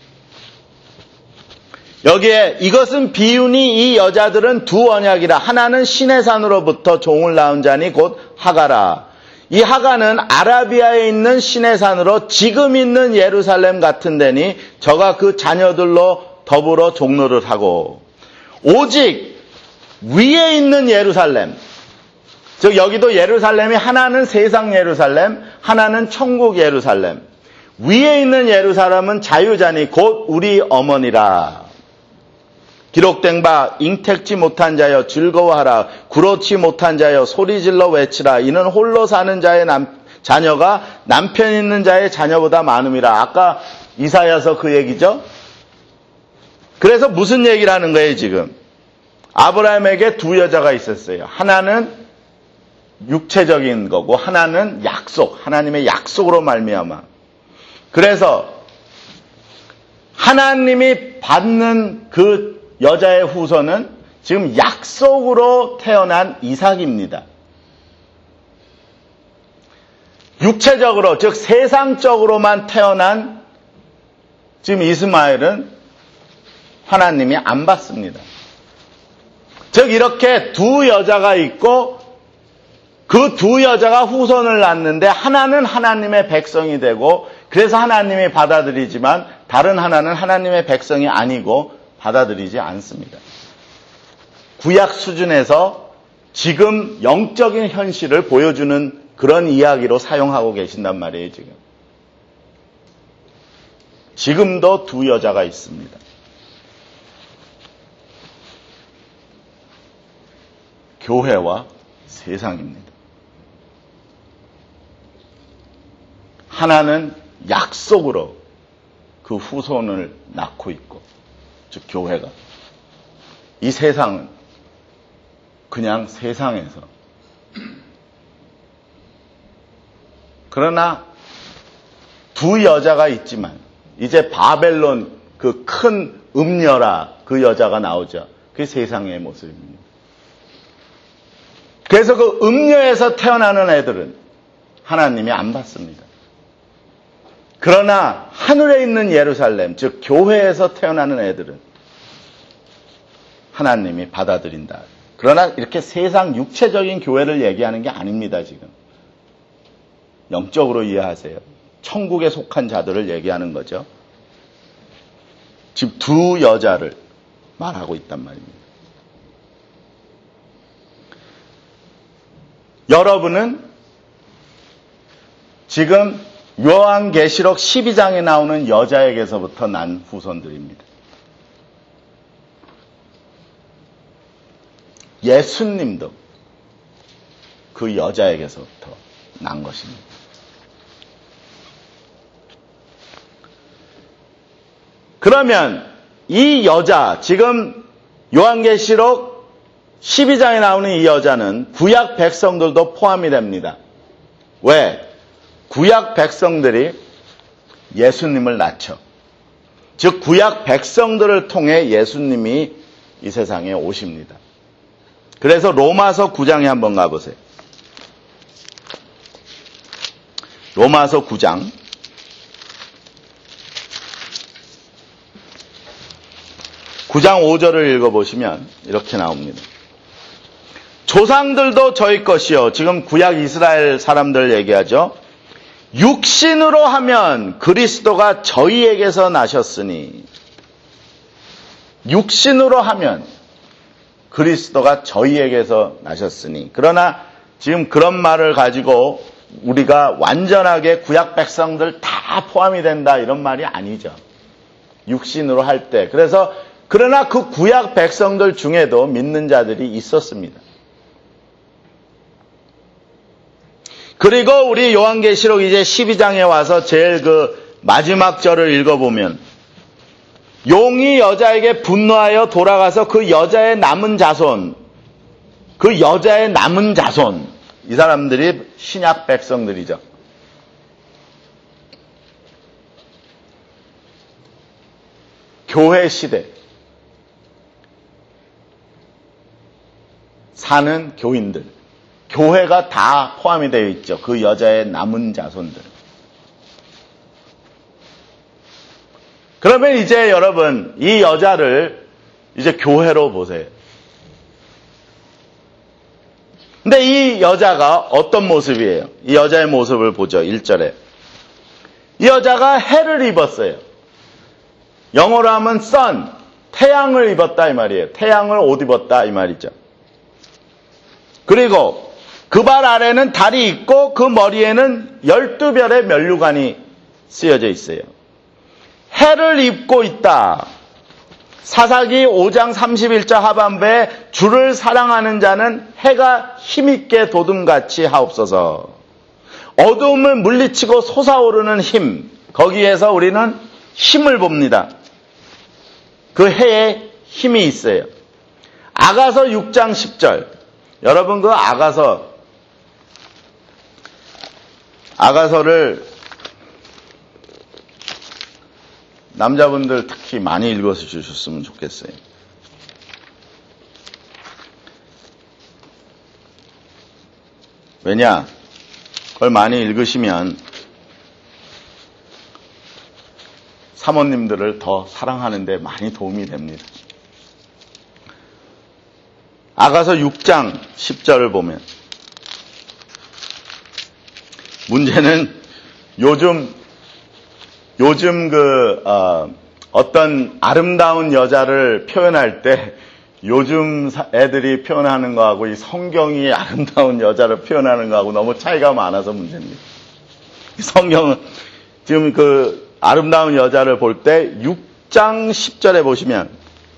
Speaker 1: 여기에 이것은 비유니 이 여자들은 두 언약이라. 하나는 신의 산으로부터 종을 낳은 자니 곧 하가라. 이 하가는 아라비아에 있는 신의 산으로 지금 있는 예루살렘 같은 데니 저가 그 자녀들로 더불어 종로를 하고 오직 위에 있는 예루살렘, 즉 여기도 예루살렘이 하나는 세상 예루살렘, 하나는 천국 예루살렘. 위에 있는 예루살렘은 자유자니 곧 우리 어머니라. 기록된 바 잉택지 못한 자여 즐거워하라. 구로치 못한 자여 소리질러 외치라. 이는 홀로 사는 자의 남, 자녀가 남편 있는 자의 자녀보다 많음이라. 아까 이사야서 그 얘기죠. 그래서 무슨 얘기를 하는 거예요 지금. 아브라함에게 두 여자가 있었어요. 하나는 육체적인 거고 하나는 약속, 하나님의 약속으로 말미암아. 그래서 하나님이 받는 그 여자의 후손은 지금 약속으로 태어난 이삭입니다. 육체적으로, 즉 세상적으로만 태어난 지금 이스마엘은 하나님이 안 받습니다. 즉 이렇게 두 여자가 있고 그 두 여자가 후손을 낳는데 하나는 하나님의 백성이 되고 그래서 하나님이 받아들이지만 다른 하나는 하나님의 백성이 아니고 받아들이지 않습니다. 구약 수준에서 지금 영적인 현실을 보여주는 그런 이야기로 사용하고 계신단 말이에요, 지금. 지금도 두 여자가 있습니다. 교회와 세상입니다. 하나는 약속으로 그 후손을 낳고 있고, 즉 교회가. 이 세상은 그냥 세상에서. 그러나 두 여자가 있지만 이제 바벨론 그 큰 음녀라 그 여자가 나오죠. 그게 세상의 모습입니다. 그래서 그 음녀에서 태어나는 애들은 하나님이 안 받습니다. 그러나 하늘에 있는 예루살렘, 즉 교회에서 태어나는 애들은 하나님이 받아들인다. 그러나 이렇게 세상 육체적인 교회를 얘기하는 게 아닙니다, 지금. 영적으로 이해하세요. 천국에 속한 자들을 얘기하는 거죠. 지금 두 여자를 말하고 있단 말입니다. 여러분은 지금 요한계시록 십이 장에 나오는 여자에게서부터 난 후손들입니다. 예수님도 그 여자에게서부터 난 것입니다. 그러면 이 여자, 지금 요한계시록 십이 장에 나오는 이 여자는 구약 백성들도 포함이 됩니다. 왜? 구약 백성들이 예수님을 낳죠. 즉 구약 백성들을 통해 예수님이 이 세상에 오십니다. 그래서 로마서 구 장에 한번 가보세요. 로마서 구 장 구 장 오 절을 읽어보시면 이렇게 나옵니다. 조상들도 저희 것이요. 지금 구약 이스라엘 사람들 얘기하죠. 육신으로 하면 그리스도가 저희에게서 나셨으니, 육신으로 하면 그리스도가 저희에게서 나셨으니. 그러나 지금 그런 말을 가지고 우리가 완전하게 구약 백성들 다 포함이 된다 이런 말이 아니죠. 육신으로 할 때. 그래서 그러나 그 구약 백성들 중에도 믿는 자들이 있었습니다. 그리고 우리 요한계시록 이제 십이 장에 와서 제일 그 마지막 절을 읽어보면 용이 여자에게 분노하여 돌아가서 그 여자의 남은 자손, 그 여자의 남은 자손, 이 사람들이 신약 백성들이죠. 교회 시대 사는 교인들, 교회가 다 포함이 되어 있죠. 그 여자의 남은 자손들. 그러면 이제 여러분 이 여자를 이제 교회로 보세요. 근데 이 여자가 어떤 모습이에요? 이 여자의 모습을 보죠. 일 절에. 이 여자가 해를 입었어요. 영어로 하면 sun, 태양을 입었다 이 말이에요. 태양을 옷 입었다 이 말이죠. 그리고 그 발 아래는 달이 있고 그 머리에는 열두 별의 면류관이 쓰여져 있어요. 해를 입고 있다. 사사기 오 장 삼십일 절 하반부에 주를 사랑하는 자는 해가 힘있게 도둠같이 하옵소서. 어두움을 물리치고 솟아오르는 힘, 거기에서 우리는 힘을 봅니다. 그 해에 힘이 있어요. 아가서 육 장 십 절. 여러분 그 아가서 아가서를 남자분들 특히 많이 읽어서 주셨으면 좋겠어요. 왜냐? 그걸 많이 읽으시면 사모님들을 더 사랑하는 데 많이 도움이 됩니다. 아가서 육 장 십 절을 보면 문제는 요즘 요즘 그 어, 어떤 아름다운 여자를 표현할 때 요즘 애들이 표현하는 거하고 이 성경이 아름다운 여자를 표현하는 거하고 너무 차이가 많아서 문제입니다. 성경은 지금 그 아름다운 여자를 볼 때 육 장 십 절에 보시면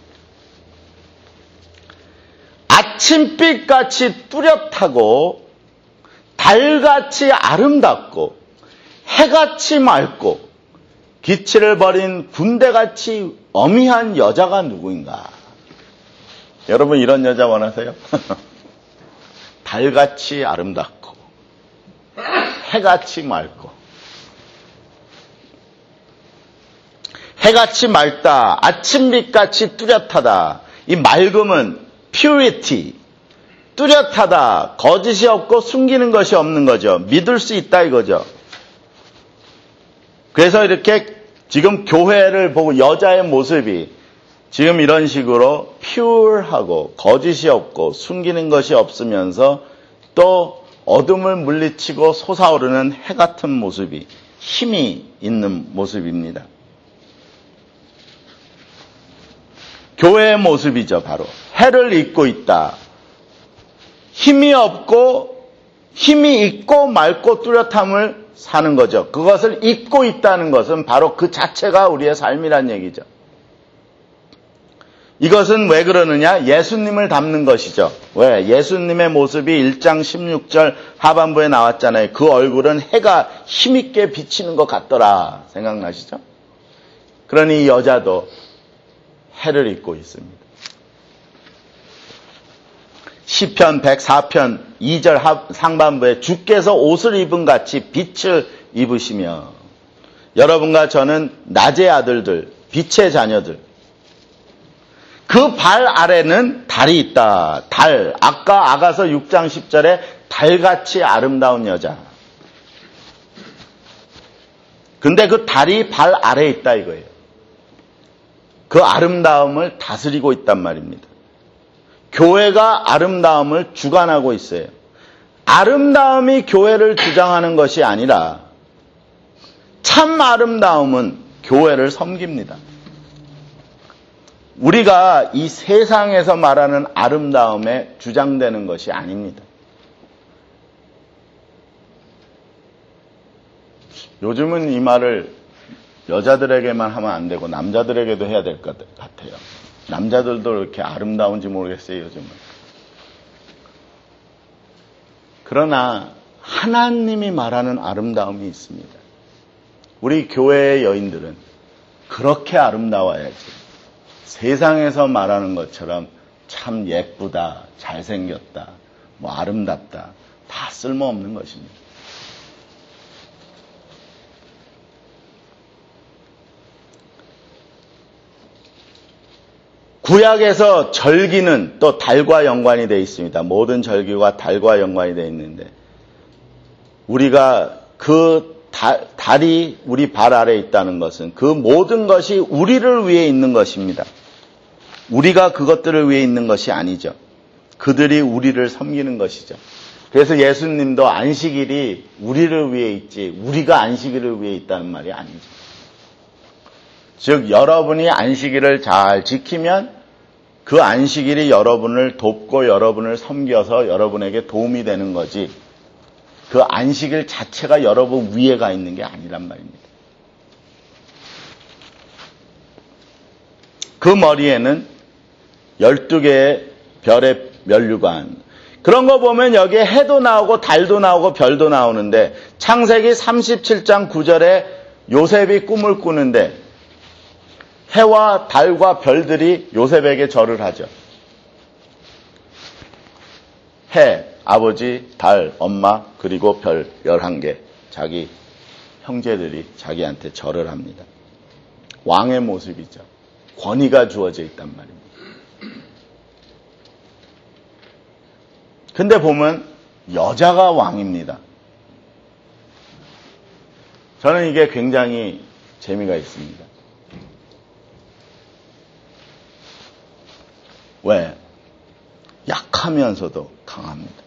Speaker 1: 아침빛같이 뚜렷하고 달같이 아름답고 해같이 맑고 기치를 버린 군대같이 어미한 여자가 누구인가? 여러분 이런 여자 원하세요? 달같이 아름답고 해같이 맑고 해같이 맑다. 아침빛같이 뚜렷하다. 이 맑음은 purity, 뚜렷하다. 거짓이 없고 숨기는 것이 없는 거죠. 믿을 수 있다 이거죠. 그래서 이렇게 지금 교회를 보고 여자의 모습이 지금 이런 식으로 pure하고 거짓이 없고 숨기는 것이 없으면서 또 어둠을 물리치고 솟아오르는 해 같은 모습이 힘이 있는 모습입니다. 교회의 모습이죠. 바로 해를 입고 있다. 힘이 없고 힘이 있고 맑고 뚜렷함을 사는 거죠. 그것을 입고 있다는 것은 바로 그 자체가 우리의 삶이란 얘기죠. 이것은 왜 그러느냐? 예수님을 닮는 것이죠. 왜? 예수님의 모습이 일 장 십육 절 하반부에 나왔잖아요. 그 얼굴은 해가 힘있게 비치는 것 같더라. 생각나시죠? 그러니 이 여자도 해를 입고 있습니다. 시편 백사 편 이 절 상반부에 주께서 옷을 입은 같이 빛을 입으시며 여러분과 저는 낮의 아들들, 빛의 자녀들. 그 발 아래는 달이 있다. 달. 아까 아가서 육 장 십 절에 달같이 아름다운 여자. 근데 그 달이 발 아래에 있다 이거예요. 그 아름다움을 다스리고 있단 말입니다. 교회가 아름다움을 주관하고 있어요. 아름다움이 교회를 주장하는 것이 아니라 참 아름다움은 교회를 섬깁니다. 우리가 이 세상에서 말하는 아름다움에 주장되는 것이 아닙니다. 요즘은 이 말을 여자들에게만 하면 안 되고 남자들에게도 해야 될 것 같아요. 남자들도 이렇게 아름다운지 모르겠어요, 요즘은. 그러나 하나님이 말하는 아름다움이 있습니다. 우리 교회의 여인들은 그렇게 아름다워야지. 세상에서 말하는 것처럼 참 예쁘다, 잘생겼다, 뭐 아름답다, 다 쓸모없는 것입니다. 구약에서 절기는 또 달과 연관이 되어 있습니다. 모든 절기가 달과 연관이 되어 있는데 우리가 그 달, 달이 우리 발 아래에 있다는 것은 그 모든 것이 우리를 위해 있는 것입니다. 우리가 그것들을 위해 있는 것이 아니죠. 그들이 우리를 섬기는 것이죠. 그래서 예수님도 안식일이 우리를 위해 있지 우리가 안식일을 위해 있다는 말이 아니죠. 즉 여러분이 안식일을 잘 지키면 그 안식일이 여러분을 돕고 여러분을 섬겨서 여러분에게 도움이 되는 거지 그 안식일 자체가 여러분 위에 가 있는 게 아니란 말입니다. 그 머리에는 열두 개의 별의 면류관 그런 거 보면 여기에 해도 나오고 달도 나오고 별도 나오는데 창세기 삼십칠 장 구 절에 요셉이 꿈을 꾸는데 해와 달과 별들이 요셉에게 절을 하죠. 해, 아버지, 달, 엄마, 그리고 별 열한 개. 자기 형제들이 자기한테 절을 합니다. 왕의 모습이죠. 권위가 주어져 있단 말입니다. 근데 보면 여자가 왕입니다. 저는 이게 굉장히 재미가 있습니다. 왜? 약하면서도 강합니다.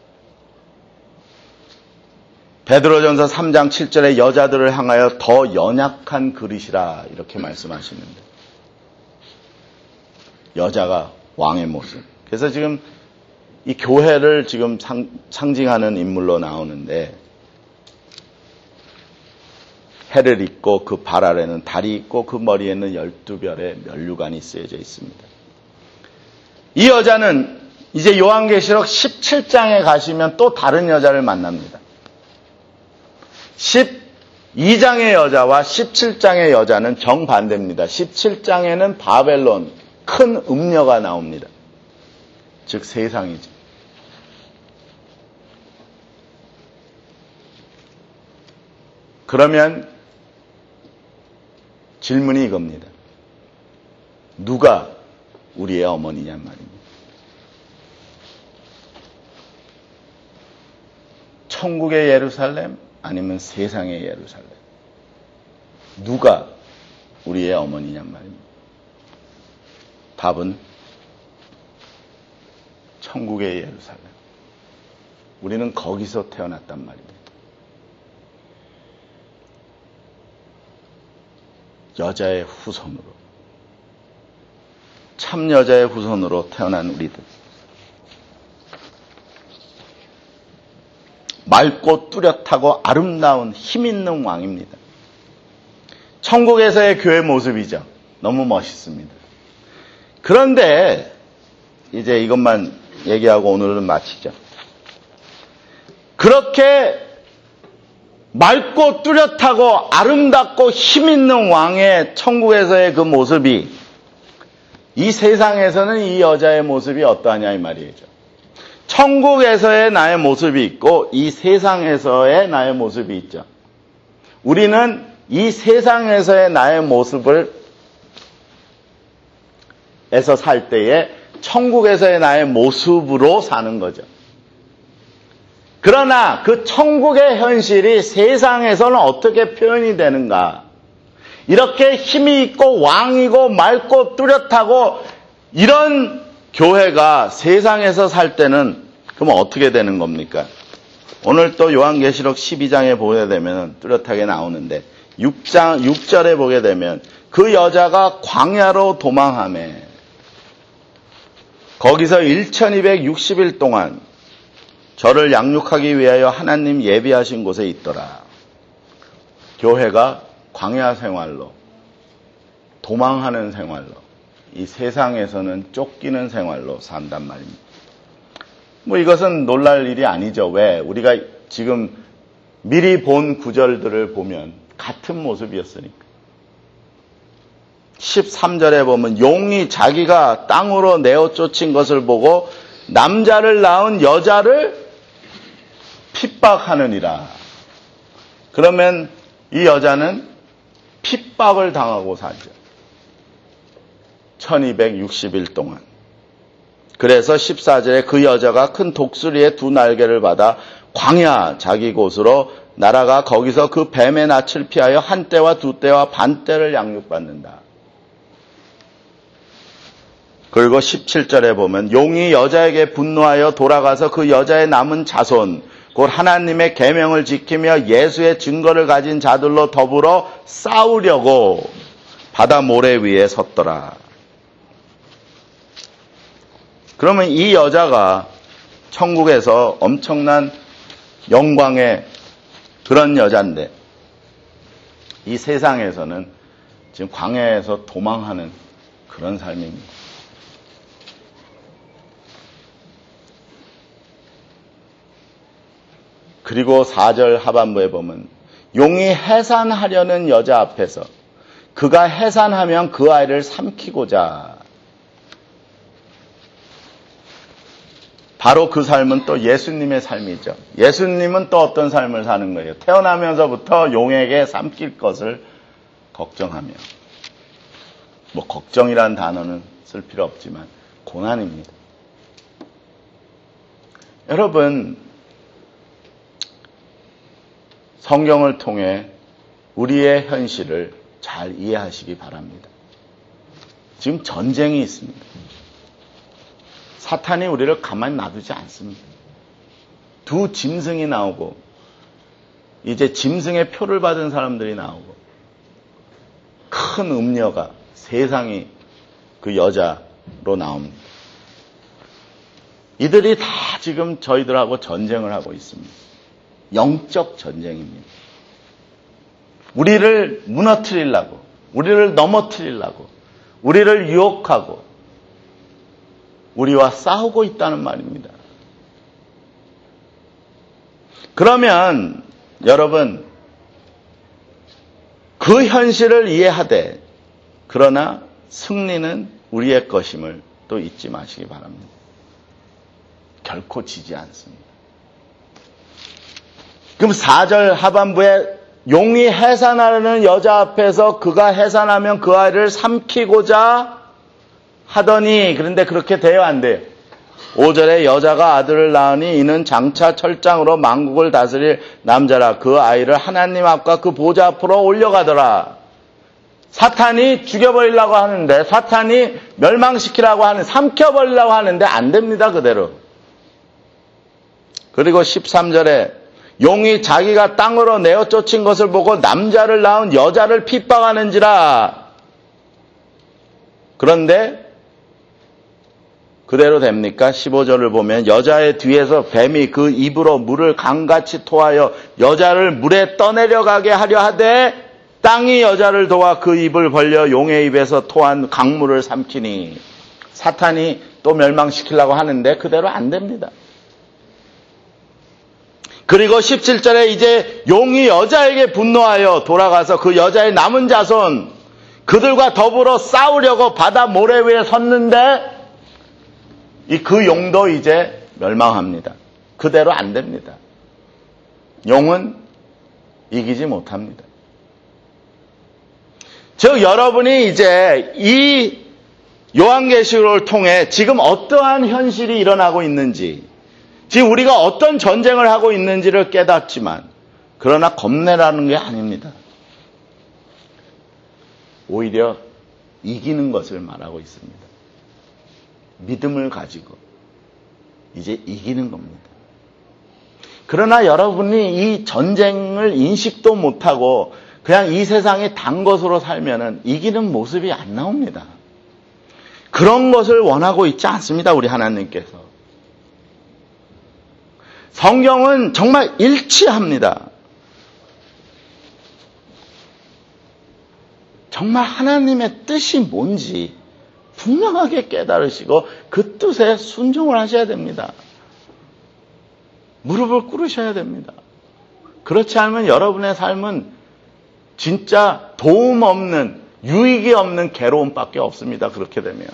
Speaker 1: 베드로전서 삼 장 칠 절에 여자들을 향하여 더 연약한 그릇이라 이렇게 말씀하시는데, 여자가 왕의 모습. 그래서 지금 이 교회를 지금 상, 상징하는 인물로 나오는데, 해를 입고 그 발 아래는 달이 있고 그 머리에는 열두 별의 면류관이 쓰여져 있습니다. 이 여자는 이제 요한계시록 십칠 장에 가시면 또 다른 여자를 만납니다. 십이 장의 여자와 십칠 장의 여자는 정반대입니다. 십칠 장에는 바벨론, 큰 음녀가 나옵니다. 즉 세상이죠. 그러면 질문이 이겁니다. 누가 우리의 어머니냔 말입니다. 천국의 예루살렘 아니면 세상의 예루살렘. 누가 우리의 어머니냔 말입니다. 답은 천국의 예루살렘. 우리는 거기서 태어났단 말입니다. 여자의 후손으로, 참 여자의 후손으로 태어난 우리들. 맑고 뚜렷하고 아름다운 힘 있는 왕입니다. 천국에서의 교회 모습이죠. 너무 멋있습니다. 그런데 이제 이것만 얘기하고 오늘은 마치죠. 그렇게 맑고 뚜렷하고 아름답고 힘 있는 왕의 천국에서의 그 모습이 이 세상에서는 이 여자의 모습이 어떠하냐 이 말이죠. 천국에서의 나의 모습이 있고 이 세상에서의 나의 모습이 있죠. 우리는 이 세상에서의 나의 모습을 에서 살 때에 천국에서의 나의 모습으로 사는 거죠. 그러나 그 천국의 현실이 세상에서는 어떻게 표현이 되는가? 이렇게 힘이 있고 왕이고 맑고 뚜렷하고 이런 교회가 세상에서 살 때는 그럼 어떻게 되는 겁니까? 오늘 또 요한계시록 십이 장에 보게 되면 뚜렷하게 나오는데 육 장 육 절에 보게 되면 그 여자가 광야로 도망하매 거기서 천이백육십 일 동안 저를 양육하기 위하여 하나님 예비하신 곳에 있더라. 교회가 광야 생활로, 도망하는 생활로, 이 세상에서는 쫓기는 생활로 산단 말입니다. 뭐 이것은 놀랄 일이 아니죠. 왜? 우리가 지금 미리 본 구절들을 보면 같은 모습이었으니까. 십삼 절에 보면 용이 자기가 땅으로 내어 쫓은 것을 보고 남자를 낳은 여자를 핍박하느니라. 그러면 이 여자는 핍박을 당하고 살죠. 천이백육십 일 동안. 그래서 십사 절에 그 여자가 큰 독수리의 두 날개를 받아 광야 자기 곳으로 날아가 거기서 그 뱀의 낯을 피하여 한 때와 두 때와 반 때를 양육받는다. 그리고 십칠 절에 보면 용이 여자에게 분노하여 돌아가서 그 여자의 남은 자손 곧 하나님의 계명을 지키며 예수의 증거를 가진 자들로 더불어 싸우려고 바다 모래 위에 섰더라. 그러면 이 여자가 천국에서 엄청난 영광의 그런 여자인데 이 세상에서는 지금 광야에서 도망하는 그런 삶입니다. 그리고 사 절 하반부에 보면 용이 해산하려는 여자 앞에서 그가 해산하면 그 아이를 삼키고자 바로 그 삶은 또 예수님의 삶이죠. 예수님은 또 어떤 삶을 사는 거예요? 태어나면서부터 용에게 삼킬 것을 걱정하며, 뭐 걱정이란 단어는 쓸 필요 없지만 고난입니다. 여러분, 성경을 통해 우리의 현실을 잘 이해하시기 바랍니다. 지금 전쟁이 있습니다. 사탄이 우리를 가만히 놔두지 않습니다. 두 짐승이 나오고 이제 짐승의 표를 받은 사람들이 나오고 큰 음녀가 세상이 그 여자로 나옵니다. 이들이 다 지금 저희들하고 전쟁을 하고 있습니다. 영적 전쟁입니다. 우리를 무너뜨리려고, 우리를 넘어뜨리려고, 우리를 유혹하고 우리와 싸우고 있다는 말입니다. 그러면 여러분, 그 현실을 이해하되 그러나 승리는 우리의 것임을 또 잊지 마시기 바랍니다. 결코 지지 않습니다. 그럼 사 절 하반부에 용이 해산하려는 여자 앞에서 그가 해산하면 그 아이를 삼키고자 하더니, 그런데 그렇게 돼요, 안 돼요? 오 절에 여자가 아들을 낳으니 이는 장차 철장으로 만국을 다스릴 남자라. 그 아이를 하나님 앞과 그 보좌 앞으로 올려가더라. 사탄이 죽여버리려고 하는데, 사탄이 멸망시키려고 하는, 삼켜버리려고 하는데 안 됩니다, 그대로. 그리고 십삼 절에 용이 자기가 땅으로 내어 쫓은 것을 보고 남자를 낳은 여자를 핍박하는지라. 그런데 그대로 됩니까? 십오 절을 보면 여자의 뒤에서 뱀이 그 입으로 물을 강같이 토하여 여자를 물에 떠내려가게 하려 하되 땅이 여자를 도와 그 입을 벌려 용의 입에서 토한 강물을 삼키니. 사탄이 또 멸망시키려고 하는데 그대로 안 됩니다. 그리고 십칠 절에 이제 용이 여자에게 분노하여 돌아가서 그 여자의 남은 자손 그들과 더불어 싸우려고 바다 모래 위에 섰는데 이 그 용도 이제 멸망합니다. 그대로 안 됩니다. 용은 이기지 못합니다. 즉 여러분이 이제 이 요한계시록을 통해 지금 어떠한 현실이 일어나고 있는지, 지금 우리가 어떤 전쟁을 하고 있는지를 깨닫지만, 그러나 겁내라는 게 아닙니다. 오히려 이기는 것을 말하고 있습니다. 믿음을 가지고 이제 이기는 겁니다. 그러나 여러분이 이 전쟁을 인식도 못하고 그냥 이 세상에 단 것으로 살면은 이기는 모습이 안 나옵니다. 그런 것을 원하고 있지 않습니다, 우리 하나님께서. 성경은 정말 일치합니다. 정말 하나님의 뜻이 뭔지 분명하게 깨달으시고 그 뜻에 순종을 하셔야 됩니다. 무릎을 꿇으셔야 됩니다. 그렇지 않으면 여러분의 삶은 진짜 도움 없는, 유익이 없는 괴로움밖에 없습니다. 그렇게 되면.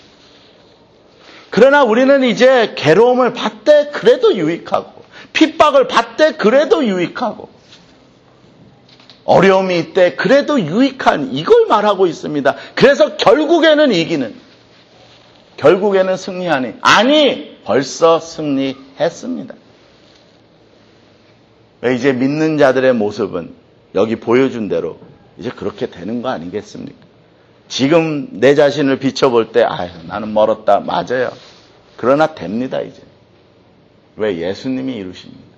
Speaker 1: 그러나 우리는 이제 괴로움을 받되 그래도 유익하고, 핍박을 받되 그래도 유익하고, 어려움이 있대 그래도 유익한, 이걸 말하고 있습니다. 그래서 결국에는 이기는, 결국에는 승리하니, 아니 벌써 승리했습니다. 이제 믿는 자들의 모습은 여기 보여준 대로 이제 그렇게 되는 거 아니겠습니까? 지금 내 자신을 비춰볼 때 아유 나는 멀었다, 맞아요. 그러나 됩니다. 이제 왜? 예수님이 이루십니다.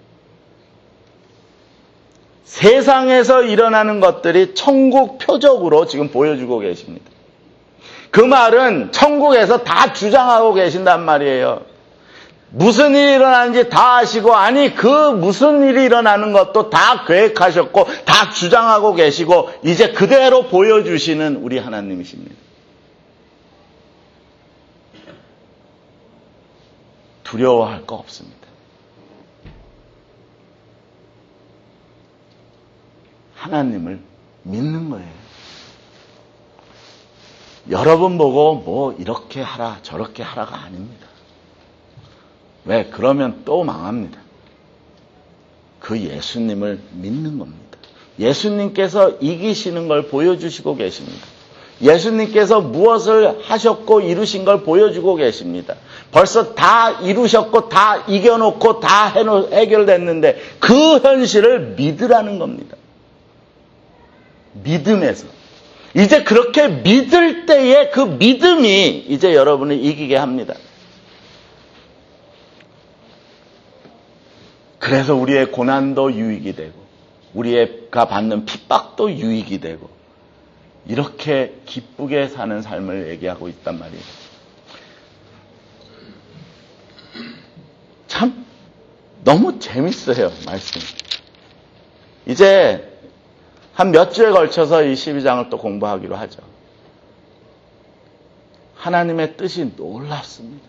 Speaker 1: 세상에서 일어나는 것들이 천국 표적으로 지금 보여주고 계십니다. 그 말은 천국에서 다 주장하고 계신단 말이에요. 무슨 일이 일어나는지 다 아시고, 아니 그 무슨 일이 일어나는 것도 다 계획하셨고 다 주장하고 계시고 이제 그대로 보여주시는 우리 하나님이십니다. 두려워할 거 없습니다. 하나님을 믿는 거예요. 여러분 보고 뭐 이렇게 하라 저렇게 하라가 아닙니다. 왜? 그러면 또 망합니다. 그 예수님을 믿는 겁니다. 예수님께서 이기시는 걸 보여주시고 계십니다. 예수님께서 무엇을 하셨고 이루신 걸 보여주고 계십니다. 벌써 다 이루셨고 다 이겨놓고 다 해결됐는데 그 현실을 믿으라는 겁니다. 믿음에서. 이제 그렇게 믿을 때에 그 믿음이 이제 여러분을 이기게 합니다. 그래서 우리의 고난도 유익이 되고 우리가 받는 핍박도 유익이 되고 이렇게 기쁘게 사는 삶을 얘기하고 있단 말이에요. 참 너무 재밌어요, 말씀. 이제 한 몇 주에 걸쳐서 이 십이 장을 또 공부하기로 하죠. 하나님의 뜻이 놀랍습니다.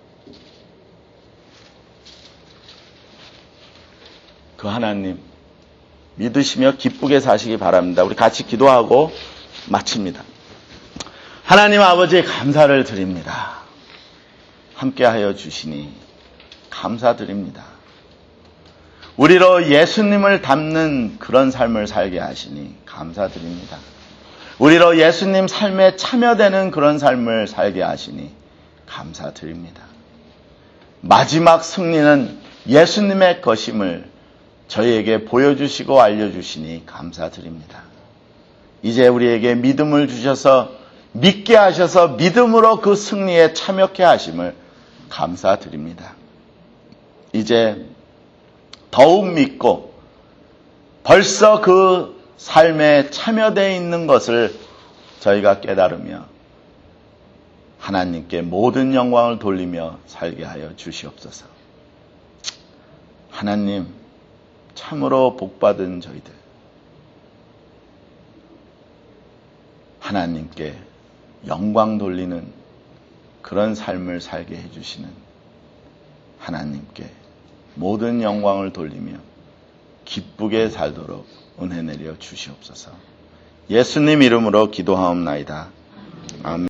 Speaker 1: 그 하나님 믿으시며 기쁘게 사시기 바랍니다. 우리 같이 기도하고 마칩니다. 하나님 아버지 감사를 드립니다. 함께하여 주시니 감사드립니다. 우리로 예수님을 닮는 그런 삶을 살게 하시니 감사드립니다. 우리로 예수님 삶에 참여되는 그런 삶을 살게 하시니 감사드립니다. 마지막 승리는 예수님의 것임을 저희에게 보여주시고 알려주시니 감사드립니다. 이제 우리에게 믿음을 주셔서 믿게 하셔서 믿음으로 그 승리에 참여케 하심을 감사드립니다. 이제 더욱 믿고 벌써 그 삶에 참여되어 있는 것을 저희가 깨달으며 하나님께 모든 영광을 돌리며 살게 하여 주시옵소서. 하나님, 참으로 복받은 저희들, 하나님께 영광 돌리는 그런 삶을 살게 해주시는 하나님께 모든 영광을 돌리며 기쁘게 살도록 은혜 내려 주시옵소서. 예수님 이름으로 기도하옵나이다. 아멘.